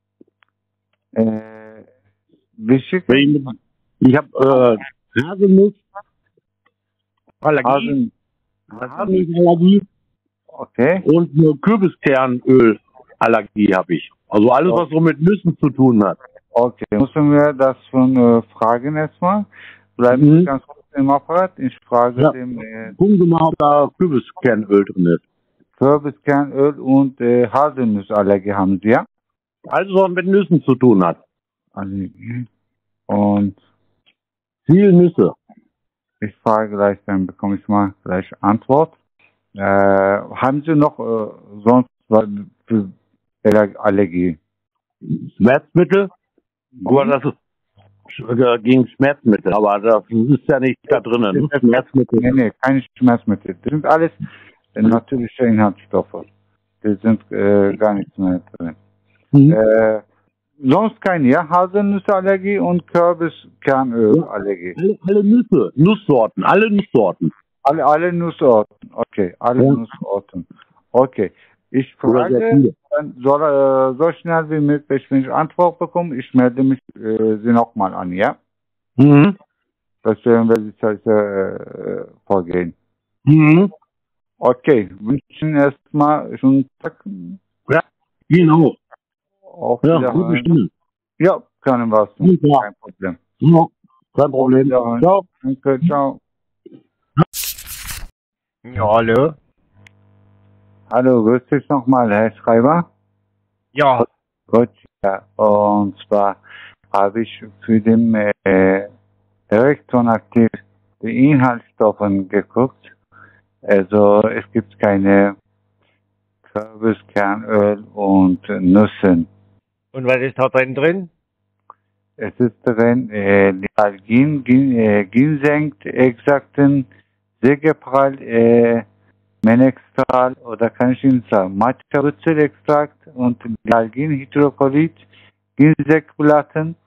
Äh, wie schick? Ich habe äh, Haselnuss, Allergie, Hasen- Haselnussallergie Okay. und eine Kürbiskernölallergie habe ich. Also alles, was so mit Nüssen zu tun hat. Okay, müssen wir das schon äh, fragen erstmal. Bleiben Sie Mhm. ganz kurz im Apparat. Ich frage Ja. dem äh, Gucken Sie mal, ob da Kürbiskernöl drin ist. Kürbiskernöl und äh, Haselnussallergie haben Sie, ja? Alles, was mit Nüssen zu tun hat. Allergie. Und Viel Nüsse. ich frage gleich, dann bekomme ich mal gleich Antwort. Äh, haben Sie noch äh, sonst was für Aller- Allergie? Schmerzmittel? Aber das ist äh, gegen Schmerzmittel, aber das ist ja nicht da drinnen. Ne? Schmerzmittel. Nee, nee, keine Schmerzmittel. Das sind alles äh, natürliche Inhaltsstoffe. Die sind äh, gar nichts mehr drin. Mhm. Äh, sonst keine, ja? Haselnussallergie und Kürbiskernölallergie. Alle, alle Nüsse, Nusssorten, alle Nusssorten. Alle, alle Nusssorten. Okay, alle Ja. Nusssorten. Okay. Ich Oder sehr frage, viele. dann soll, äh, so schnell wie möglich, wenn ich Antwort bekomme, ich melde mich äh, Sie nochmal an, ja? Mhm. Das werden wir jetzt halt, äh, vorgehen. Mhm. Okay, wünschen erstmal schönen Tag. Ja, genau. Auf Ja, Wiederhören. gute Stimme. Ja, können wir es. Ja. Kein Problem. Ja, kein Problem. Wiederhören. Ciao. Danke, ciao. Ja, hallo. Hallo, grüß dich nochmal, Herr Schreiber. Ja. Gut, ja. Und zwar habe ich für den äh, Erektonaktiv die Inhaltsstoffe geguckt. Also es gibt keine Kürbiskernöl und Nüssen. Und was ist da drin drin? Es ist drin äh, Lialgin, Gin, äh, Ginseng-Extrakten, Sägeprall, äh, Menextral oder kann ich Ihnen sagen, Matcha-Rützelextrakt und Lialgin-Hydrocholit, Ginsekblatten,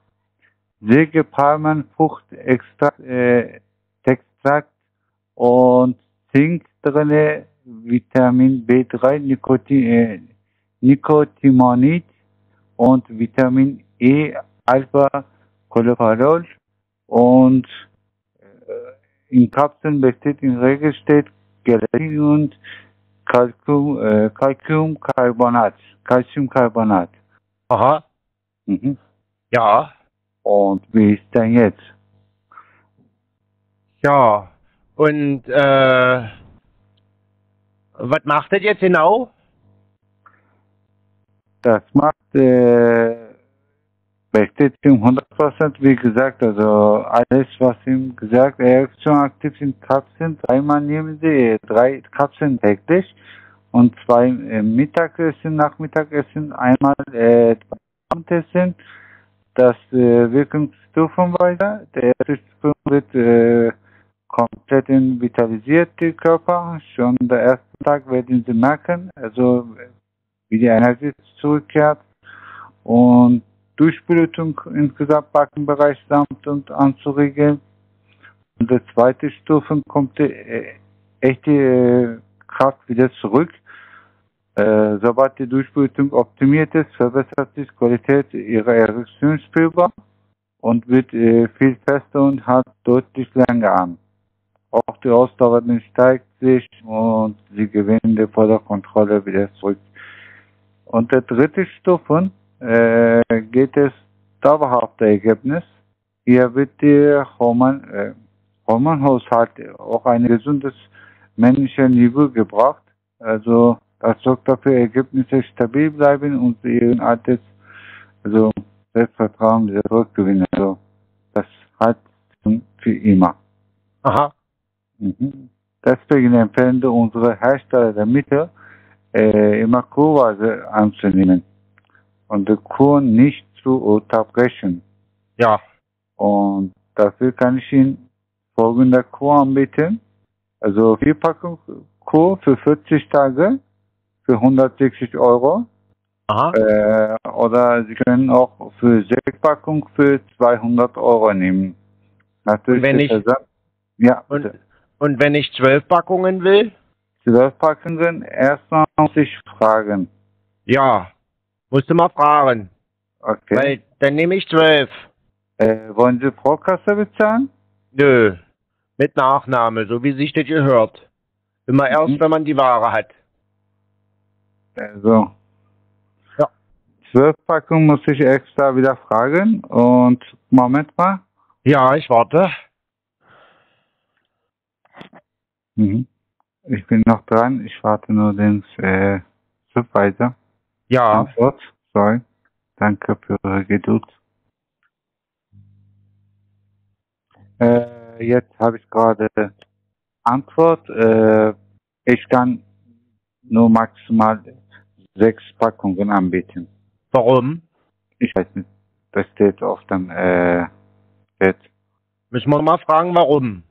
Sägepalmenfruchtextrakt äh, Extrakt und Zink drin, Vitamin B drei, Nikotin, äh, Nicotinamid und Vitamin E, Alpha-Cholesteral und äh, in Kapseln besteht in Regel steht Gelatin und Calcium, äh, Calciumcarbonat, Calciumcarbonat. Aha. Mhm. Ja. Und wie ist denn jetzt? Ja. Und äh, was macht das jetzt genau? Das macht äh, bestätigen hundert Prozent, wie gesagt, also alles, was ihm gesagt, reaktionaktiv sind Kapseln, dreimal nehmen Sie, drei Kapseln täglich und zwei äh, Mittagessen, Nachmittagessen, einmal äh, Abendessen, das äh, wirkungsstufenweise, der erste Stufe wird äh, komplett vitalisiert, der Körper, schon der erste Tag werden Sie merken, also wie die Energie zurückkehrt und Durchblutung insgesamt Backenbereich samt und anzuregeln. Und der zweite Stufe kommt die äh, echte äh, Kraft wieder zurück. Äh, sobald die Durchblutung optimiert ist, verbessert sich die Qualität ihrer Erektion spürbar und wird äh, viel fester und hat deutlich länger an. Auch die Ausdauer steigt sich und sie gewinnen die Vorderkontrolle wieder zurück. Und der dritte Stufe äh, geht es dauerhafte Ergebnis. Hier wird der Hormon, äh, Hormonhaushalt auf ein gesundes männliches Niveau gebracht. Also das sorgt dafür, Ergebnisse stabil bleiben und sie ihren altes, also Selbstvertrauen wieder zurückgewinnen. Also das hat für immer. Aha. Mhm. Deswegen empfehlen wir unsere Hersteller der Mittel, äh, immer kurweise anzunehmen und die Kur nicht zu unterbrechen. Ja. Und dafür kann ich Ihnen folgende Kur anbieten. Also vier Packungen Kur für vierzig Tage für hundertsechzig Euro. Aha. Äh, oder Sie können auch für sechs Packungen für zweihundert Euro nehmen. Natürlich Und wenn ich, Versand, ja, und, und wenn ich zwölf Packungen will? zwölf Packungen, erstmal muss ich fragen. Ja, musst du mal fragen. Okay. Weil dann nehme ich zwölf. Äh, wollen Sie pro Kasse bezahlen? Nö, mit Nachname, so wie sich das gehört. Immer erst, Mhm. wenn man die Ware hat. Also. Ja. zwölf Packungen muss ich extra wieder fragen. Und Moment mal. Ja, ich warte. Mhm. Ich bin noch dran. Ich warte nur den äh, Supervisor. Ja. Antwort. Sorry. Danke für Ihre Geduld. Äh, jetzt habe ich gerade Antwort. Äh, ich kann nur maximal sechs Packungen anbieten. Warum? Ich weiß nicht. Das steht auf dem äh, Chat. Müssen wir mal fragen, warum?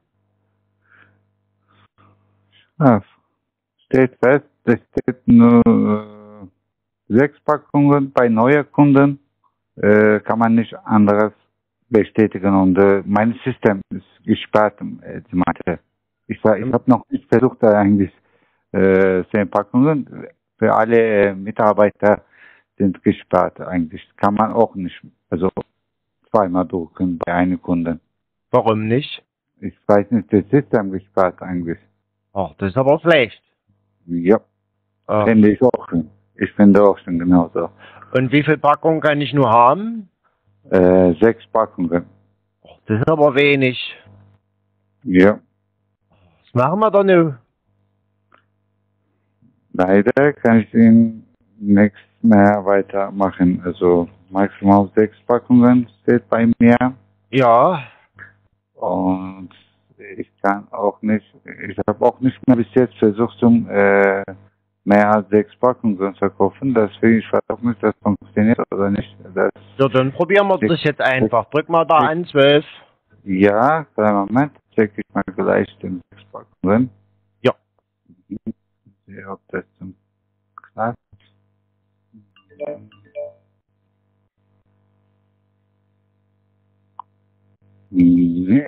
Ja, steht fest, es steht nur äh, sechs Packungen. Bei neuen Kunden äh, kann man nicht anderes bestätigen. Und äh, mein System ist gesperrt. Äh, sie meinte, ich war, ich habe noch nicht versucht, da eigentlich äh, zehn Packungen für alle äh, Mitarbeiter sind gesperrt. Eigentlich kann man auch nicht, also zweimal drucken bei einem Kunden. Warum nicht? Ich weiß nicht, das System gesperrt eigentlich. Ach, das ist aber schlecht. Ja, Ah. finde ich auch schon. Ich finde auch schon genauso. Und wie viele Packungen kann ich nur haben? Äh, sechs Packungen. Das ist aber wenig. Ja. Was machen wir da nun? Leider kann ich Ihnen nichts mehr weitermachen. Also maximal sechs Packungen steht bei mir. Ja. Und ich kann auch nicht, ich habe auch nicht mehr bis jetzt versucht, um äh, mehr als sechs Packungen zu verkaufen. Deswegen, ich weiß auch nicht, ob das funktioniert oder nicht. Das So, dann probieren wir das jetzt einfach. Drück mal da an, zwölf. Ja, kleinen Moment, check ich mal gleich den sechs Packungen. Ja. Ja, ob das zum klappt. Nee.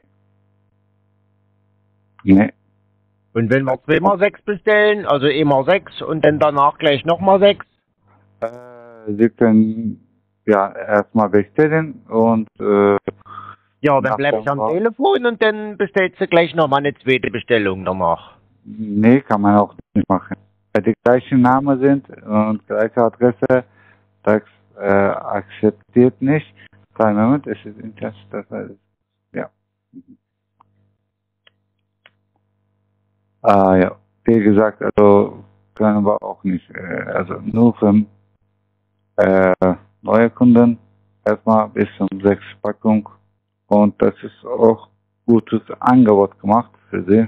Nee. Und wenn wir zweimal sechs bestellen, also einmal sechs und dann danach gleich nochmal sechs? Äh, Sie können ja erstmal bestellen und äh, ja, dann bleib ich am Telefon und dann bestellst du gleich nochmal eine zweite Bestellung danach. Nee, kann man auch nicht machen. Weil die gleichen Namen sind und gleiche Adresse, das äh, akzeptiert nicht. Kleinen Moment, es ist intern, das heißt, ja. Ah ja, wie gesagt, also können wir auch nicht, äh, also nur für äh, neue Kunden erstmal bis zum sechs Packung und das ist auch gutes Angebot gemacht für Sie.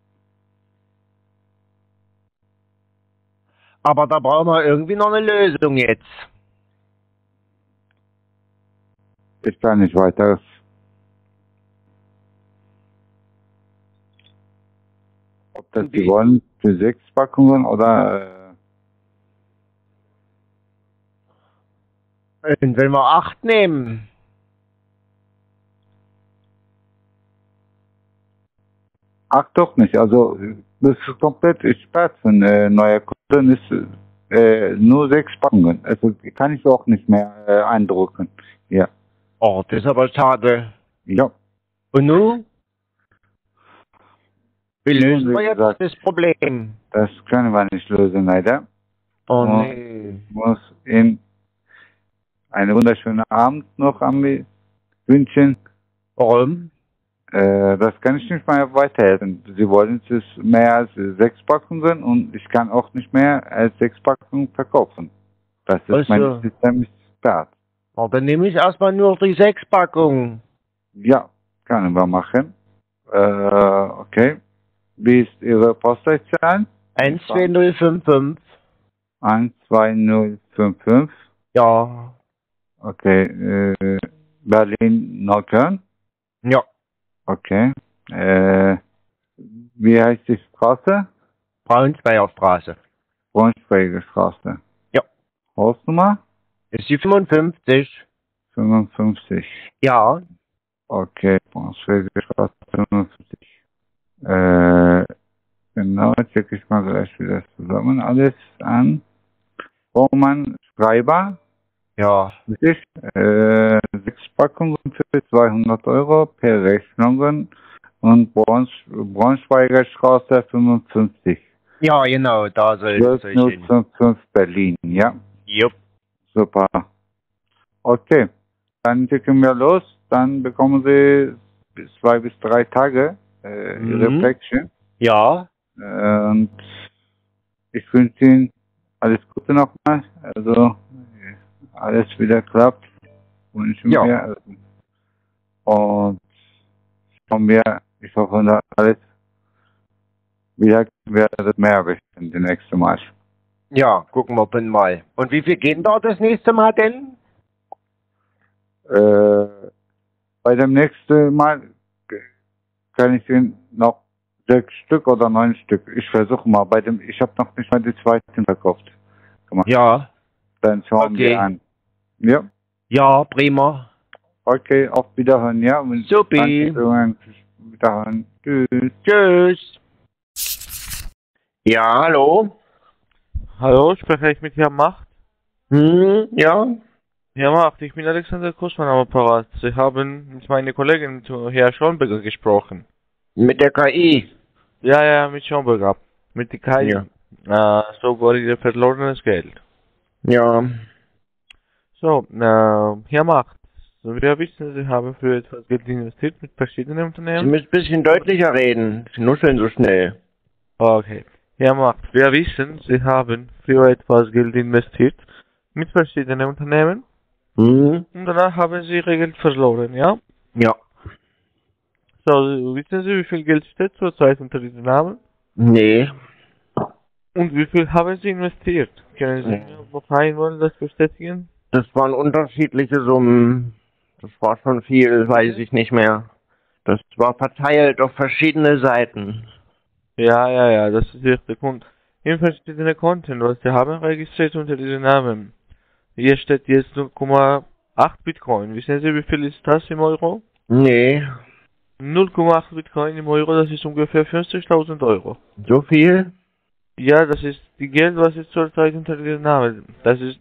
Aber da brauchen wir irgendwie noch eine Lösung jetzt. Ich kann nicht weiter. Ob das Sie wollen für sechs Packungen oder äh Und wenn wir acht nehmen? Ach doch nicht, also das ist komplett gesperrt für äh, neue Kunden, ist äh, nur sechs Packungen. Also kann ich auch nicht mehr äh, eindrucken. Ja. Oh, das ist aber schade. Ja. Und nun? Wie lösen wir jetzt gesagt, das Problem? Das können wir nicht lösen, leider. Oh Und nee. Ich muss Ihnen einen wunderschönen Abend noch an mich wünschen. Warum? Äh, das kann ich nicht mehr weiterhelfen. Sie wollen es mehr als sechs Packungen und ich kann auch nicht mehr als sechs Packungen verkaufen. Das ist Also. mein System ist gesperrt. Oh, dann nehme ich erstmal nur die sechs Packungen. Ja, können wir machen. Äh, okay. Wie ist Ihre Postleitzahl? eins zwei null fünf fünf. eins zwei null fünf fünf. Ja. Okay. Äh, Berlin, Neukölln? Ja. Okay. Äh, Wie heißt die Straße? Braunschweiger Straße. Braunschweiger Straße. Ja. Hausnummer? Ist die fünfundfünfzig. fünfundfünfzig. Ja. Okay, Braunschweiger Straße fünfundfünfzig. Äh, genau, checke ich mal gleich wieder zusammen. Alles an. Roman Schreiber. Ja. Richtig. Äh, sechs Packungen für zweihundert Euro per Rechnungen und Braunsch Braunschweiger Straße fünfundfünfzig. Ja, genau, da soll es hin. fünf fünf Berlin, ja? Jupp. Super. Okay, dann schicken wir los. Dann bekommen Sie bis zwei bis drei Tage äh, Ihre Mhm. Päckchen. Ja. Äh, und ich wünsche Ihnen alles Gute nochmal. Also alles wieder klappt. Wünsche Ja. mir. Also, und von mir, ich hoffe, dass alles wieder wird mehr bestimmt das nächste Mal. Ja, gucken wir dann mal. Und wie viel gehen da das nächste Mal denn? Äh, bei dem nächsten Mal kann ich Ihnen noch sechs Stück oder neun Stück. Ich versuche mal. Bei dem, ich habe noch nicht mal die zweiten verkauft. Gemacht. Ja. Dann schauen Okay. wir an. Ja. Ja, prima. Okay, auf Wiederhören, ja. Und Supi. danke für Wiederhören. Tschüss. Tschüss. Ja, hallo. Hallo, spreche ich mit Herrn Macht? Hm, ja. Herr Macht, ich bin Alexander Kussmann am Apparat. Sie haben mit meiner Kollegin, Herr Schonberger, gesprochen. Mit der K I? Ja, ja, mit Schonberger. Mit der K I. Ja. Äh, so war ihr verlorenes Geld. Ja. So, äh, Herr Macht, so wir wissen, Sie haben für etwas Geld investiert mit verschiedenen Sie Unternehmen. müssen ein bisschen deutlicher reden. Sie nuscheln so schnell. Okay. Herr Macht, wir wissen, Sie haben für etwas Geld investiert mit verschiedenen Unternehmen. Mhm. Und danach haben Sie Ihr Geld verloren, ja? Ja. So, wissen Sie, wie viel Geld steht zurzeit unter diesem Namen? Nee. Und wie viel haben Sie investiert? Können Sie Nee. mir auf einmal das bestätigen? Das waren unterschiedliche Summen. Das war schon viel, weiß ich nicht mehr. Das war verteilt auf verschiedene Seiten. Ja, ja, ja, das ist der Punkt. In verschiedene Konten, was Sie haben registriert unter diesem Namen. Hier steht jetzt null Komma acht Bitcoin. Wissen Sie, wie viel ist das im Euro? Nee. null Komma acht Bitcoin im Euro, das ist ungefähr fünfzigtausend Euro. So viel? Ja, das ist die Geld, was ist zurzeit unter diesem Namen. Das ist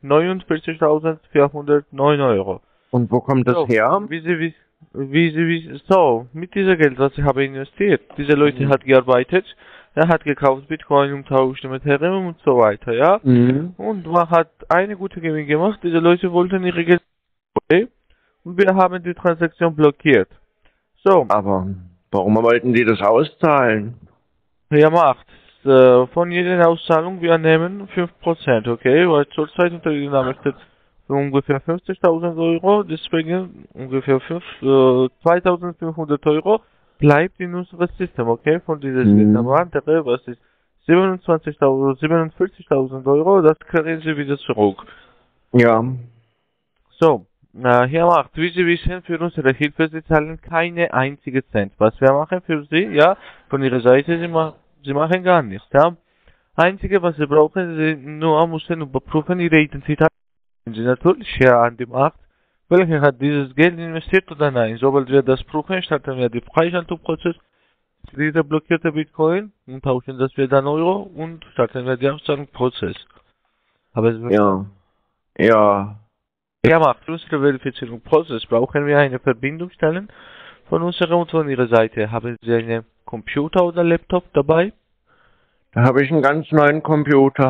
neunundvierzigtausendvierhundertneun Euro. Und wo kommt das So, her? Wie Sie, wie, wie Sie, wie, so, mit dieser Geld, was Sie haben investiert. Diese Leute Mhm. hat gearbeitet, er hat gekauft Bitcoin und tauscht mit Ethereum und so weiter, ja. Mhm. Und man hat eine gute Gewinn gemacht, diese Leute wollten ihre Geld, okay? Und wir haben die Transaktion blockiert. So. Aber warum wollten die das auszahlen? Ja, macht. Äh, von jeder Auszahlung, wir nehmen fünf Prozent, okay? Weil zurzeit unter diesem Namen steht ungefähr fünfzigtausend Euro, deswegen ungefähr fünf, äh, zweitausendfünfhundert Euro bleibt in unserem System, okay? Von dieses Mhm. Geld. Aber andere, was ist siebenundzwanzigtausend, siebenundvierzigtausend Euro, das kriegen Sie wieder zurück. Ja. So, äh, Herr Macht, wie Sie wissen, für unsere Hilfe, Sie zahlen keine einzige Cent. Was wir machen für Sie, ja, von Ihrer Seite, Sie, ma Sie machen gar nichts, ja. Einzige, was Sie brauchen, Sie nur müssen überprüfen Ihre Identität. Wenn Sie natürlich hier an dem Macht, welcher hat dieses Geld investiert oder nein. Sobald wir das prüfen, starten wir den Freischaltungsprozess für diese blockierte Bitcoin und tauschen das wieder in Euro und starten wir den Auszahlungsprozess. Aber es wird Ja. Ja. Ja, macht für unsere Verifizierungsprozess brauchen wir eine Verbindung stellen von unserer und von Ihrer Seite. Haben Sie einen Computer oder Laptop dabei? Da habe ich einen ganz neuen Computer.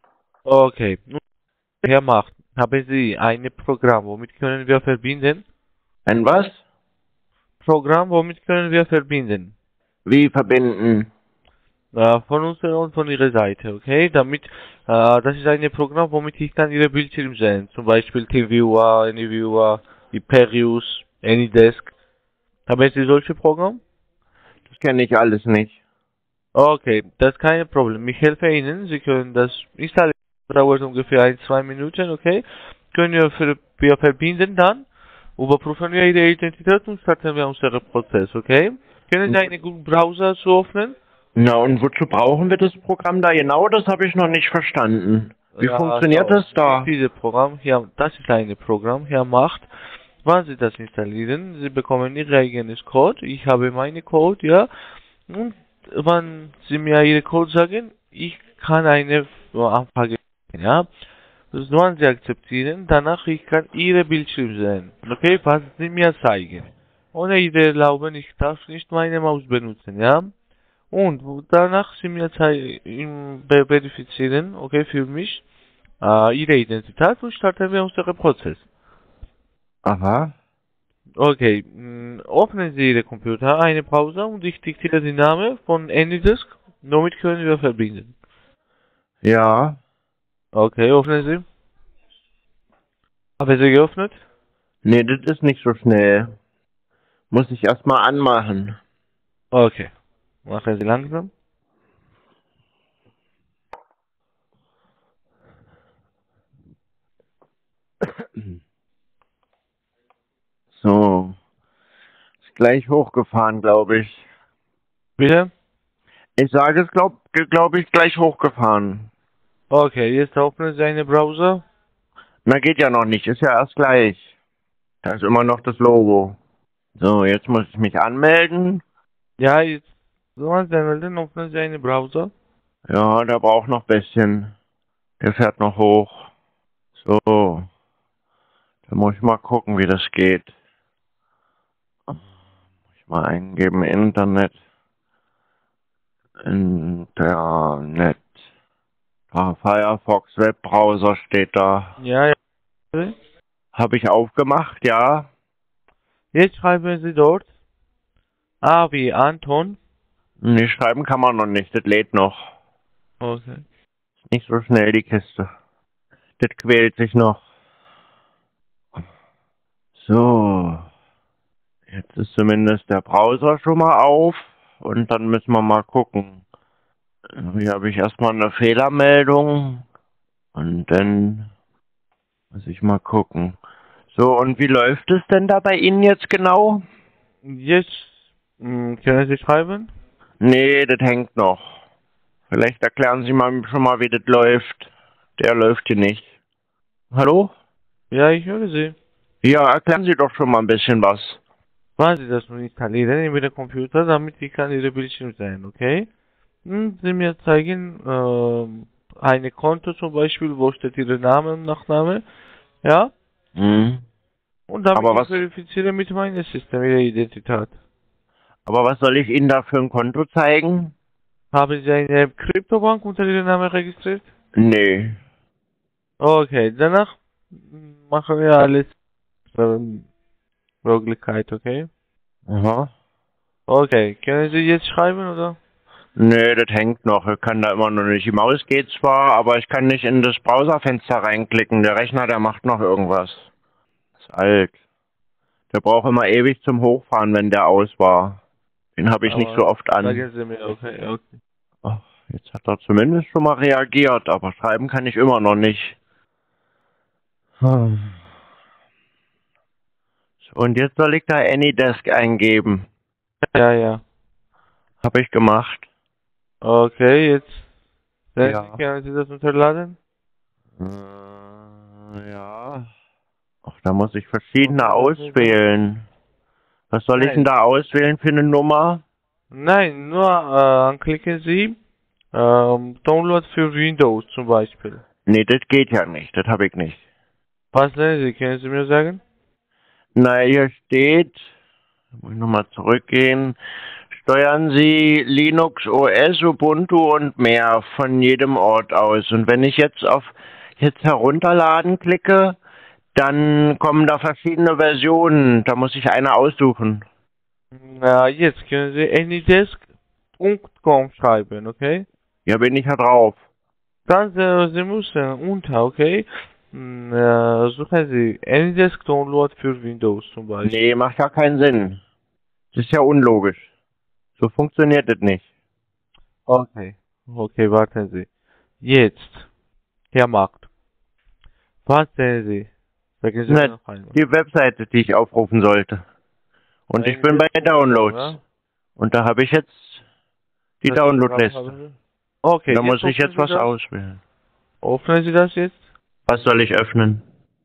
Okay. Herr Macht, haben Sie ein Programm, womit können wir verbinden? Ein was? Programm, womit können wir verbinden? Wie verbinden? Äh, von unserer und von Ihrer Seite, okay? Damit, äh, das ist ein Programm, womit ich kann Ihre Bildschirm sehen. Zum Beispiel TeamViewer, AnyViewer, Hyperius, AnyDesk. Haben Sie solche Programme? Das kenne ich alles nicht. Okay, das ist kein Problem. Ich helfe Ihnen. Sie können das installieren. Dauert ungefähr ein, zwei Minuten, okay? Können wir, für, wir verbinden dann, überprüfen wir Ihre Identität und starten wir unseren Prozess, okay? Können Sie einen Google Browser zu öffnen Na, und wozu brauchen wir das Programm da genau? Das habe ich noch nicht verstanden. Wie Ja, funktioniert also, das da? Dieses Programm hier, das ist ein Programm hier macht, wenn Sie das installieren, Sie bekommen Ihr eigenes Code. Ich habe meine Code, ja. Und wenn Sie mir Ihre Code sagen, ich kann eine Anfrage, ja. Das wollen Sie akzeptieren, danach ich kann Ihre Bildschirm sehen. Okay, was Sie mir zeigen. Ohne Ihre Erlaubnis, ich darf nicht meine Maus benutzen, ja. Und danach Sie mir zeigen, verifizieren, okay, für mich, äh, Ihre Identität und starten wir unseren Prozess. Aha. Okay, mh, öffnen Sie Ihre Computer, eine Pause und ich diktiere den Namen von AnyDesk, damit können wir verbinden. Ja. Okay, öffnen Sie. Haben Sie geöffnet? Nee, das ist nicht so schnell. Muss ich erstmal anmachen. Okay, machen Sie langsam. So. Ist gleich hochgefahren, glaube ich. Bitte? Ich sage es, glaube glaub ich, gleich hochgefahren. Okay, jetzt öffnen Sie einen Browser. Na, geht ja noch nicht. Ist ja erst gleich. Da ist immer noch das Logo. So, jetzt muss ich mich anmelden. Ja, jetzt sollen Sie anmelden, öffnen Sie einen Browser. Ja, der braucht noch ein bisschen. Der fährt noch hoch. So. Da muss ich mal gucken, wie das geht. Muss ich mal eingeben, Internet. Internet. Ah, Firefox Webbrowser steht da. Ja, ja. Habe ich aufgemacht, ja. Jetzt schreiben Sie dort A wie Anton. Nee, schreiben kann man noch nicht, das lädt noch. Okay. Ist nicht so schnell, die Kiste. Das quält sich noch. So. Jetzt ist zumindest der Browser schon mal auf. Und dann müssen wir mal gucken. Hier habe ich erstmal eine Fehlermeldung. Und dann muss ich mal gucken. So, und wie läuft es denn da bei Ihnen jetzt genau? Jetzt mh, können Sie schreiben? Nee, das hängt noch. Vielleicht erklären Sie mal schon mal, wie das läuft. Der läuft hier nicht. Hallo? Ja, ich höre Sie. Ja, erklären Sie doch schon mal ein bisschen was. Wenn Sie das nun installieren in Ihrem Computer, damit ich kann Ihre Bildschirm sehen, okay? Und Sie mir zeigen, ähm, eine Konto zum Beispiel, wo steht Ihr Name und Nachname, ja? Mhm. Und damit Aber ich was- verifiziere mit meinem System Ihre Identität. Aber was soll ich Ihnen da für ein Konto zeigen? Haben Sie eine Kryptobank unter Ihrem Namen registriert? Nee. Okay, danach machen wir alles ähm, Möglichkeit, okay? Aha. Okay, können Sie jetzt schreiben, oder? Nee, das hängt noch. Ich kann da immer noch nicht. Die Maus geht zwar, aber ich kann nicht in das Browserfenster reinklicken. Der Rechner, der macht noch irgendwas. Ist alt. Der braucht immer ewig zum Hochfahren, wenn der aus war. Den habe ich nicht Aber so oft an. Sagen Sie mir, okay, okay. Ach, jetzt hat er zumindest schon mal reagiert, aber schreiben kann ich immer noch nicht. Hm. So, und jetzt soll ich da AnyDesk eingeben. Ja, ja. Habe ich gemacht. Okay, jetzt Ja. ja. Können Sie das runterladen? Äh, ja. Ach, da muss ich verschiedene auswählen. Was soll ich Nein. denn da auswählen für eine Nummer? Nein, nur äh, anklicken Sie ähm, Download für Windows zum Beispiel. Nee, das geht ja nicht. Das habe ich nicht. Was sehen Sie? Können Sie mir sagen? Na, hier steht, da muss ich nochmal zurückgehen, steuern Sie Linux, O S, Ubuntu und mehr von jedem Ort aus. Und wenn ich jetzt auf jetzt herunterladen klicke, dann kommen da verschiedene Versionen. Da muss ich eine aussuchen. Na, jetzt können Sie anydesk punkt com schreiben, okay? Ja, bin ich ja drauf. Dann äh, Sie müssen unter, okay? Hm, Äh, suchen Sie AnyDesk Download für Windows zum Beispiel. Nee, macht ja keinen Sinn. Das ist ja unlogisch. So funktioniert das nicht. Okay. Okay, warten Sie. Jetzt. Herr Markt. Was sehen Sie? Sagen Sie Na, noch einmal. die Webseite, die ich aufrufen sollte. Und ich bin bei Downloads. Ja? Und da habe ich jetzt Die Das Downloadliste. haben Sie? Okay, Da jetzt muss ich öffnen jetzt Sie was das. auswählen. Öffnen Sie das jetzt? Was soll ich öffnen?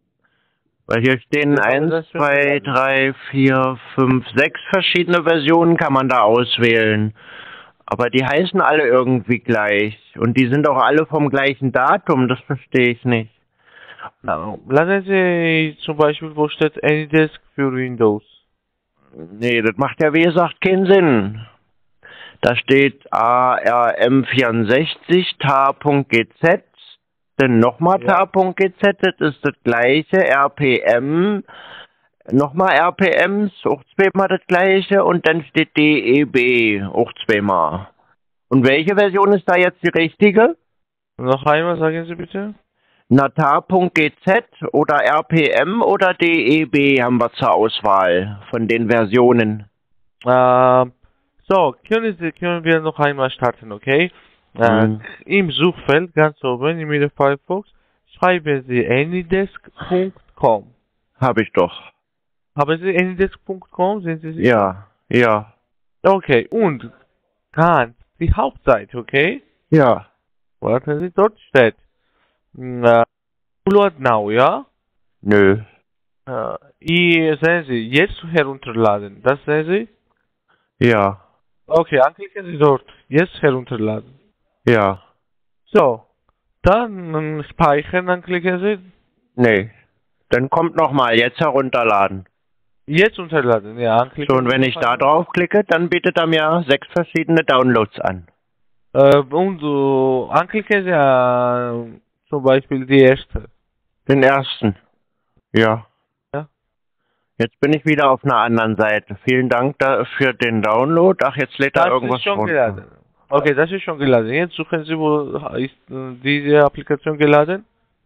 Weil hier stehen Das haben wir eins, das schon zwei, gelernt. drei, vier, fünf, sechs verschiedene Versionen kann man da auswählen. Aber die heißen alle irgendwie gleich. Und die sind auch alle vom gleichen Datum, das verstehe ich nicht. Lassen Sie zum Beispiel, wo steht AnyDesk für Windows? Nee, das macht ja wie gesagt keinen Sinn. Da steht A R M vierundsechzig tar.gz, dann nochmal Ja. tar.gz, das ist das gleiche, R P M, nochmal R P Ms, auch zweimal das gleiche und dann steht D E B, auch zweimal. Und welche Version ist da jetzt die richtige? Noch einmal, sagen Sie bitte. Na, tar.gz oder R P M oder D E B haben wir zur Auswahl von den Versionen. Ähm, so, können, Sie, können wir noch einmal starten, okay? Äh, Mhm. Im Suchfeld ganz oben im Internet Firefox schreiben Sie anydesk punkt com. Habe ich doch. Haben Sie anydesk punkt com? Sind Sie sicher? Ja, ja, Okay, und ganz die Hauptseite, okay? ja. Warten Sie, dort steht äh, Download now, ja? Nö. Äh, ich, sehen Sie, jetzt herunterladen. Das sehen Sie? Ja, Okay, anklicken Sie dort. Jetzt herunterladen. ja. So, dann ähm, speichern, anklicken Sie. Nee. Dann kommt nochmal, jetzt herunterladen. Jetzt unterladen, ja, anklicken. So, und wenn ich da drauf klicke, dann bietet er mir sechs verschiedene Downloads an. Äh, und äh, anklicken Sie äh, zum Beispiel die erste. Den ersten. Ja. Ja. Jetzt bin ich wieder auf einer anderen Seite. Vielen Dank da für den Download. Ach, jetzt lädt er Das irgendwas ist schon runter. geladen. Okay, das ist schon geladen. Jetzt suchen Sie, wo ist äh, diese Applikation geladen?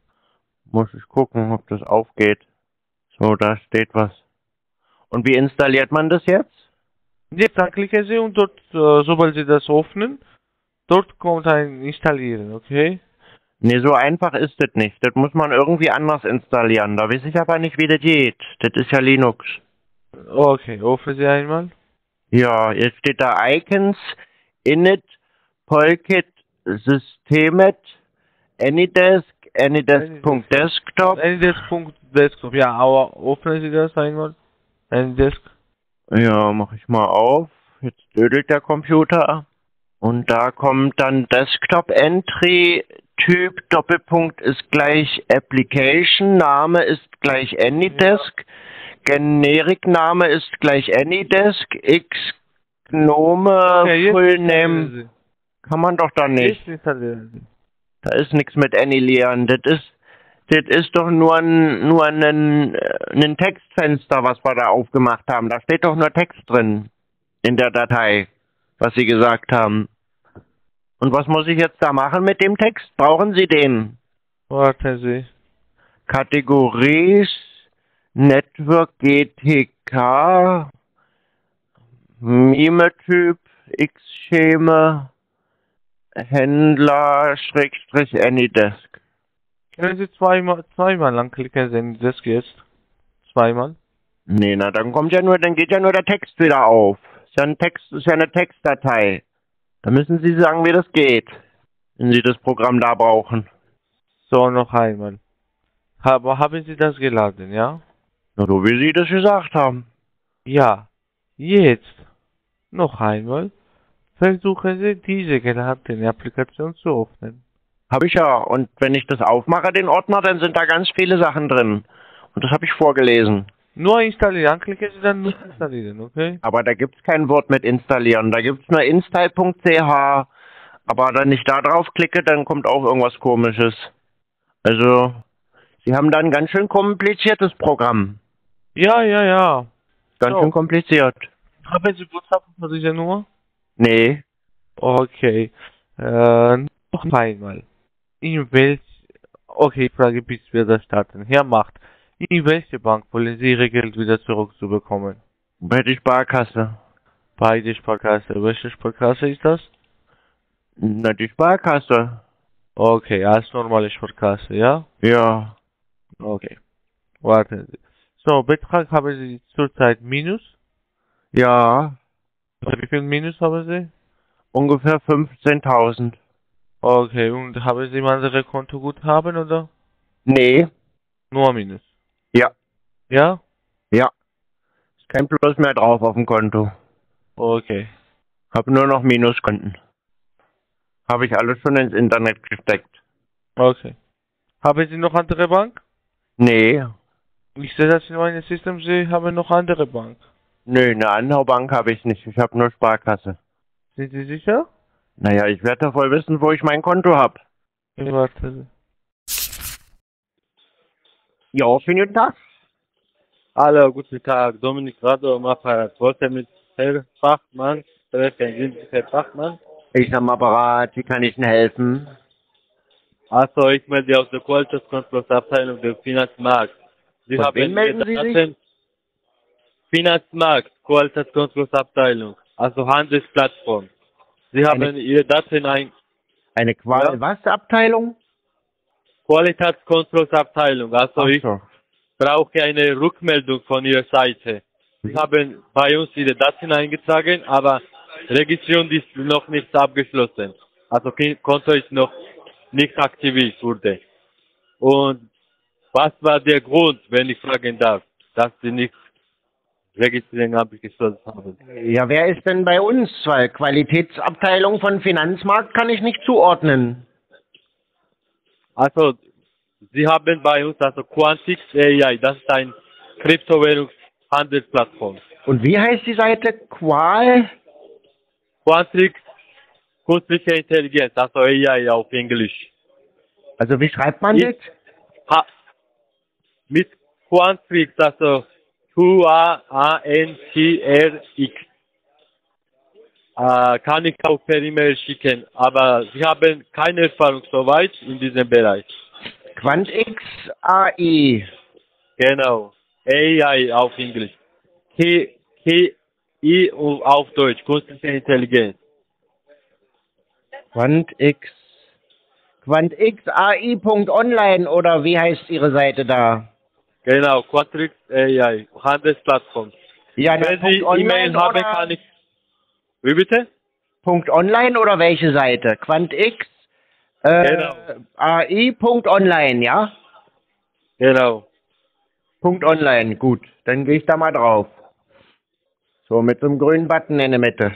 Muss ich gucken, ob das aufgeht. So, da steht was. Und wie installiert man das jetzt? Jetzt anklicken Sie und dort, äh, sobald Sie das öffnen, dort kommt ein Installieren, okay? Nee, so einfach ist das nicht. Das muss man irgendwie anders installieren. Da weiß ich aber nicht, wie das geht. Das ist ja Linux. Okay, öffnen Sie einmal. Ja, jetzt steht da Icons, Init, Polkit, Systemet, Anydesk, Anydesk.desktop. Anydesk.desktop, ja, aber öffnen Sie das einmal. Anydesk. Ja, mach ich mal auf. Jetzt dödelt der Computer. Und da kommt dann Desktop Entry, Typ Doppelpunkt ist gleich Application, Name ist gleich Anydesk, Generikname ist gleich Anydesk, X Gnome, Okay, jetzt Fullname. installieren Kann man doch da Sie. nicht. Jetzt installieren Sie. Da ist nichts mit Annihilieren. Das ist, das ist doch nur ein, nur ein, ein Textfenster, was wir da aufgemacht haben. Da steht doch nur Text drin in der Datei, was Sie gesagt haben. Und was muss ich jetzt da machen mit dem Text? Brauchen Sie den? Warten Sie. Kategories, Network G T K, Mime-Typ, X-Scheme, Händler, Schrägstrich, Anydesk. Können Sie zweimal, zweimal anklicken, sehen Sie das jetzt? Zweimal? Nee, na, dann kommt ja nur, dann geht ja nur der Text wieder auf. Ist ja ein Text, ist ja eine Textdatei. Da müssen Sie sagen, wie das geht, wenn Sie das Programm da brauchen. So, noch einmal. Aber haben Sie das geladen, ja? Na, so wie Sie das gesagt haben. Ja. Jetzt. Noch einmal. Versuchen Sie, diese geladene Applikation zu öffnen. Habe ich ja. Und wenn ich das aufmache, den Ordner, dann sind da ganz viele Sachen drin. Und das habe ich vorgelesen. Nur installieren. Anklicken Sie dann nur installieren, okay? Aber da gibt's kein Wort mit installieren. Da gibt's nur install punkt c h. Aber wenn ich da drauf klicke, dann kommt auch irgendwas Komisches. Also, Sie haben da ein ganz schön kompliziertes Programm. Ja, ja, ja. Ganz So. schön kompliziert. Haben Sie WhatsApp unter dieser Nummer? Nee. Okay. Äh, noch einmal. In welch... Okay, ich frage, bis wir das starten. Herr Macht, in welche Bank wollen Sie Ihr Geld wieder zurückzubekommen? Bei der Sparkasse. Bei der Sparkasse. Welche Sparkasse ist das? Na, die Sparkasse. Okay, als normale Sparkasse, ja? Ja. Okay. Warten Sie. So, Betrag haben Sie zurzeit Minus? Ja. Wie viel Minus haben Sie? ungefähr fünfzehntausend. Okay, und haben Sie andere Kontoguthaben oder? Nee. Nur Minus? Ja. Ja? Ja. Ist kein Plus mehr drauf auf dem Konto. Okay. Hab nur noch Minuskonten. Habe ich alles schon ins Internet gesteckt. Okay. Haben Sie noch andere Bank? Nee. Ich sehe das in meinem System, Sie haben noch andere Bank. Nö, eine andere Bank habe ich nicht. Ich habe nur Sparkasse. Sind Sie sicher? Naja, ich werde doch wohl wissen, wo ich mein Konto habe. Ich warte. Ja, schönen guten Tag. Hallo, guten Tag. Dominik Rado am Apparat. Wollte mit Herr Fachmann sprechen. Sind Sie Herr Fachmann? Ich am Apparat. Wie kann ich Ihnen helfen? Also, ich melde aus der Qualitätskontrollabteilung der Finanzmarkt. Sie Von haben wem melden Sie sich? Daten- Finanzmarkt, Qualitätskontrollabteilung, also Handelsplattform. Sie haben Eine- Ihre Daten ein... Eine Qual Ja? was Abteilung? Qualitätskontrollabteilung, also Ach ich so. brauche eine Rückmeldung von Ihrer Seite. Sie haben bei uns Ihre Daten eingetragen, aber Registrierung ist noch nicht abgeschlossen. Also Ki- Konto ist noch nicht aktiviert wurde. Und was war der Grund, wenn ich fragen darf, dass Sie nicht Registrierung abgeschlossen haben? Ja, wer ist denn bei uns? Weil Qualitätsabteilung von Finanzmarkt kann ich nicht zuordnen. Also, Sie haben bei uns also Quantix A I, das ist ein Kryptowährungshandelsplattform. Und wie heißt die Seite? Qual? Quantix, künstliche Intelligenz, also A I auf Englisch. Also wie schreibt man das? Ha, mit Quantix, also Q A A N T R X. Äh, kann ich auch per E-Mail schicken, aber Sie haben keine Erfahrung soweit in diesem Bereich. Quantix A I. Genau. A I auf Englisch. K, K I auf Deutsch. Künstliche Intelligenz. Quantix. Quantix A I.online oder wie heißt Ihre Seite da? Genau. Quantix A I. Handelsplattform. Ja, der Wenn Sie Punkt E-Mail online haben, oder- kann ich... Wie bitte? Punkt online oder welche Seite? Quantix äh, Genau. A I.online, ja? Genau. Punkt online, gut. Dann gehe ich da mal drauf. So, mit so einem grünen Button in der Mitte.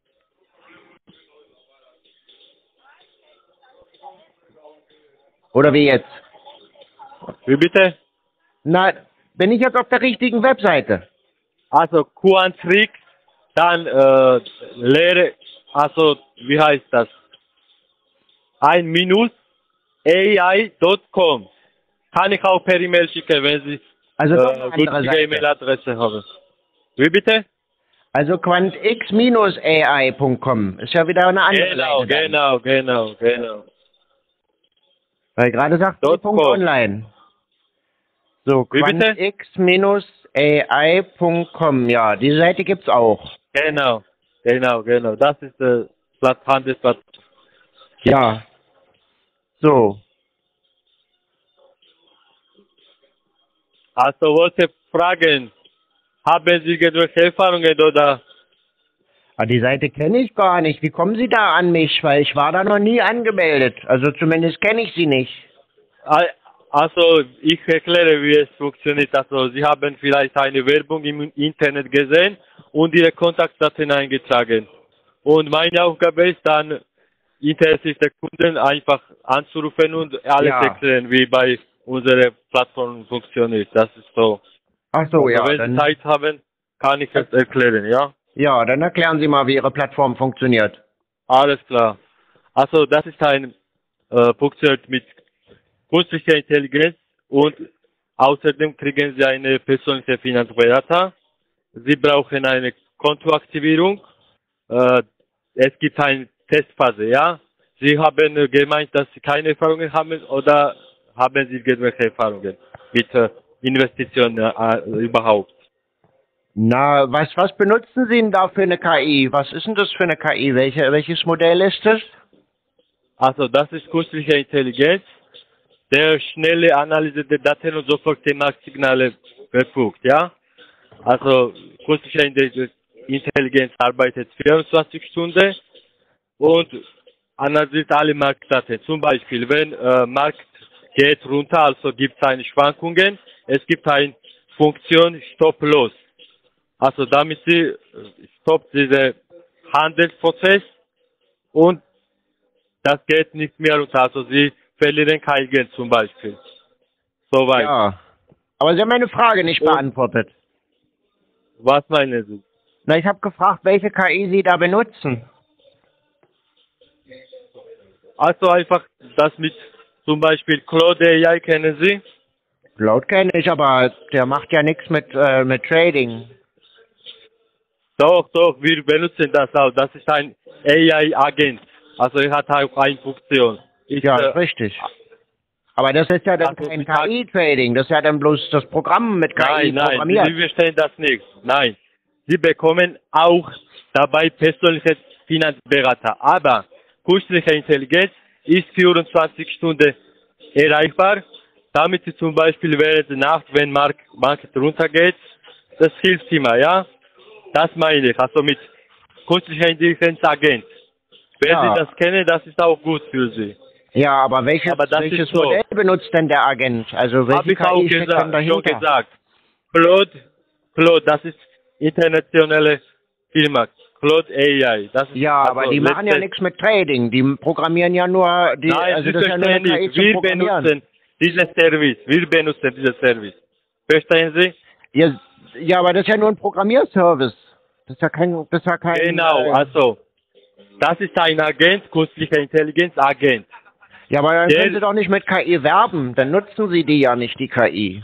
Oder wie jetzt? Wie bitte? Na, bin ich jetzt auf der richtigen Webseite? Also Quantix, dann äh, Lehre, also wie heißt das? Ein Minus A I Punkt com. Kann ich auch per E-Mail schicken, wenn Sie Also äh, doch eine andere gültige Seite. E-Mail-Adresse haben. Wie bitte? Also quantix A I Punkt com. Ist ja wieder eine andere Genau, Seite. dann. genau, genau, genau. Weil gerade sagt sie Punkt online. So, Wie bitte? quantix A I Punkt com. Ja, die Seite gibt's auch. Genau, genau, genau. Das ist der Platz, Handelsplatz. Ja. So. Also wollte fragen, haben Sie irgendwelche Erfahrungen oder? Ah, die Seite kenne ich gar nicht. Wie kommen Sie da an mich? Weil ich war da noch nie angemeldet. Also zumindest kenne ich sie nicht. Al- Also ich erkläre, wie es funktioniert. Also Sie haben vielleicht eine Werbung im Internet gesehen und Ihre Kontaktdaten eingetragen. Und meine Aufgabe ist dann, interessierte Kunden einfach anzurufen und alles Ja. erklären, wie bei unserer Plattform funktioniert. Das ist so. Ach so, Also ja. wenn Dann, Sie Zeit haben, kann ich es erklären, ja? ja, dann erklären Sie mal, wie Ihre Plattform funktioniert. Alles klar. Also das ist ein äh, funktioniert mit künstlicher Intelligenz und außerdem kriegen Sie eine persönliche Finanzberater. Sie brauchen eine Kontoaktivierung. Äh, es gibt eine Testphase, ja? Sie haben äh, gemeint, dass Sie keine Erfahrungen haben oder haben Sie irgendwelche Erfahrungen mit äh, Investitionen äh, überhaupt? Na, was, was benutzen Sie denn da für eine K I? Was ist denn das für eine K I? Welche, welches Modell ist das? Also das ist künstliche Intelligenz, der schnelle Analyse der Daten und sofort die Marktsignale verfügt, ja? Also künstliche Intelligenz arbeitet vierundzwanzig Stunden und analysiert alle Marktdaten. Zum Beispiel, wenn äh, Markt geht runter, also gibt es eine Schwankungen, es gibt eine Funktion Stop-Loss. Also damit sie äh, stoppt diesen Handelsprozess und das geht nicht mehr runter. Also sie verlieren kein Geld zum Beispiel. Soweit. Ja, aber Sie haben meine Frage nicht Und- beantwortet. Was meinen Sie? Na, ich habe gefragt, welche K I Sie da benutzen. Also einfach das mit zum Beispiel Claude A I kennen Sie? Cloud kenne ich, aber der macht ja nichts mit, äh, mit Trading. Doch, doch, wir benutzen das auch. Das ist ein A I-Agent. Also er hat auch eine Funktion. Ich, Ja, äh, richtig. Aber das ist ja dann Also, kein ich K I-Trading, das ist ja dann bloß das Programm mit K I Nein, nein, programmiert. Sie verstehen das nicht. Nein. Sie bekommen auch dabei persönliche Finanzberater. Aber künstliche Intelligenz ist vierundzwanzig Stunden erreichbar, damit Sie zum Beispiel während der Nacht, wenn Markt, Markt runtergeht, das hilft immer, ja? Das meine ich, also mit künstlicher Intelligenz Agent. Wenn Ja. Sie das kennen, das ist auch gut für Sie. Ja, aber welches, Aber das welches ist so. Modell benutzt denn der Agent? Also Habe welche ich auch K I steckt denn gesa schon dahinter? gesagt. Claude, Claude, das ist internationale Firma. Claude A I. Das ist Ja, also aber die machen ja letzte- nichts mit Trading, die programmieren ja nur, die, Nein, also Sie das ist ja nur eine verstehen K I nicht. zum Wir Programmieren. benutzen diesen Service. Wir benutzen diesen Service. Verstehen Sie? Ja, ja, aber das ist ja nur ein Programmierservice. Das ist ja kein, das ist ja kein... Genau, äh, also das ist ein Agent, künstliche Intelligenz Agent. Ja, aber dann Der- können Sie doch nicht mit K I werben, dann nutzen Sie die ja nicht, die K I.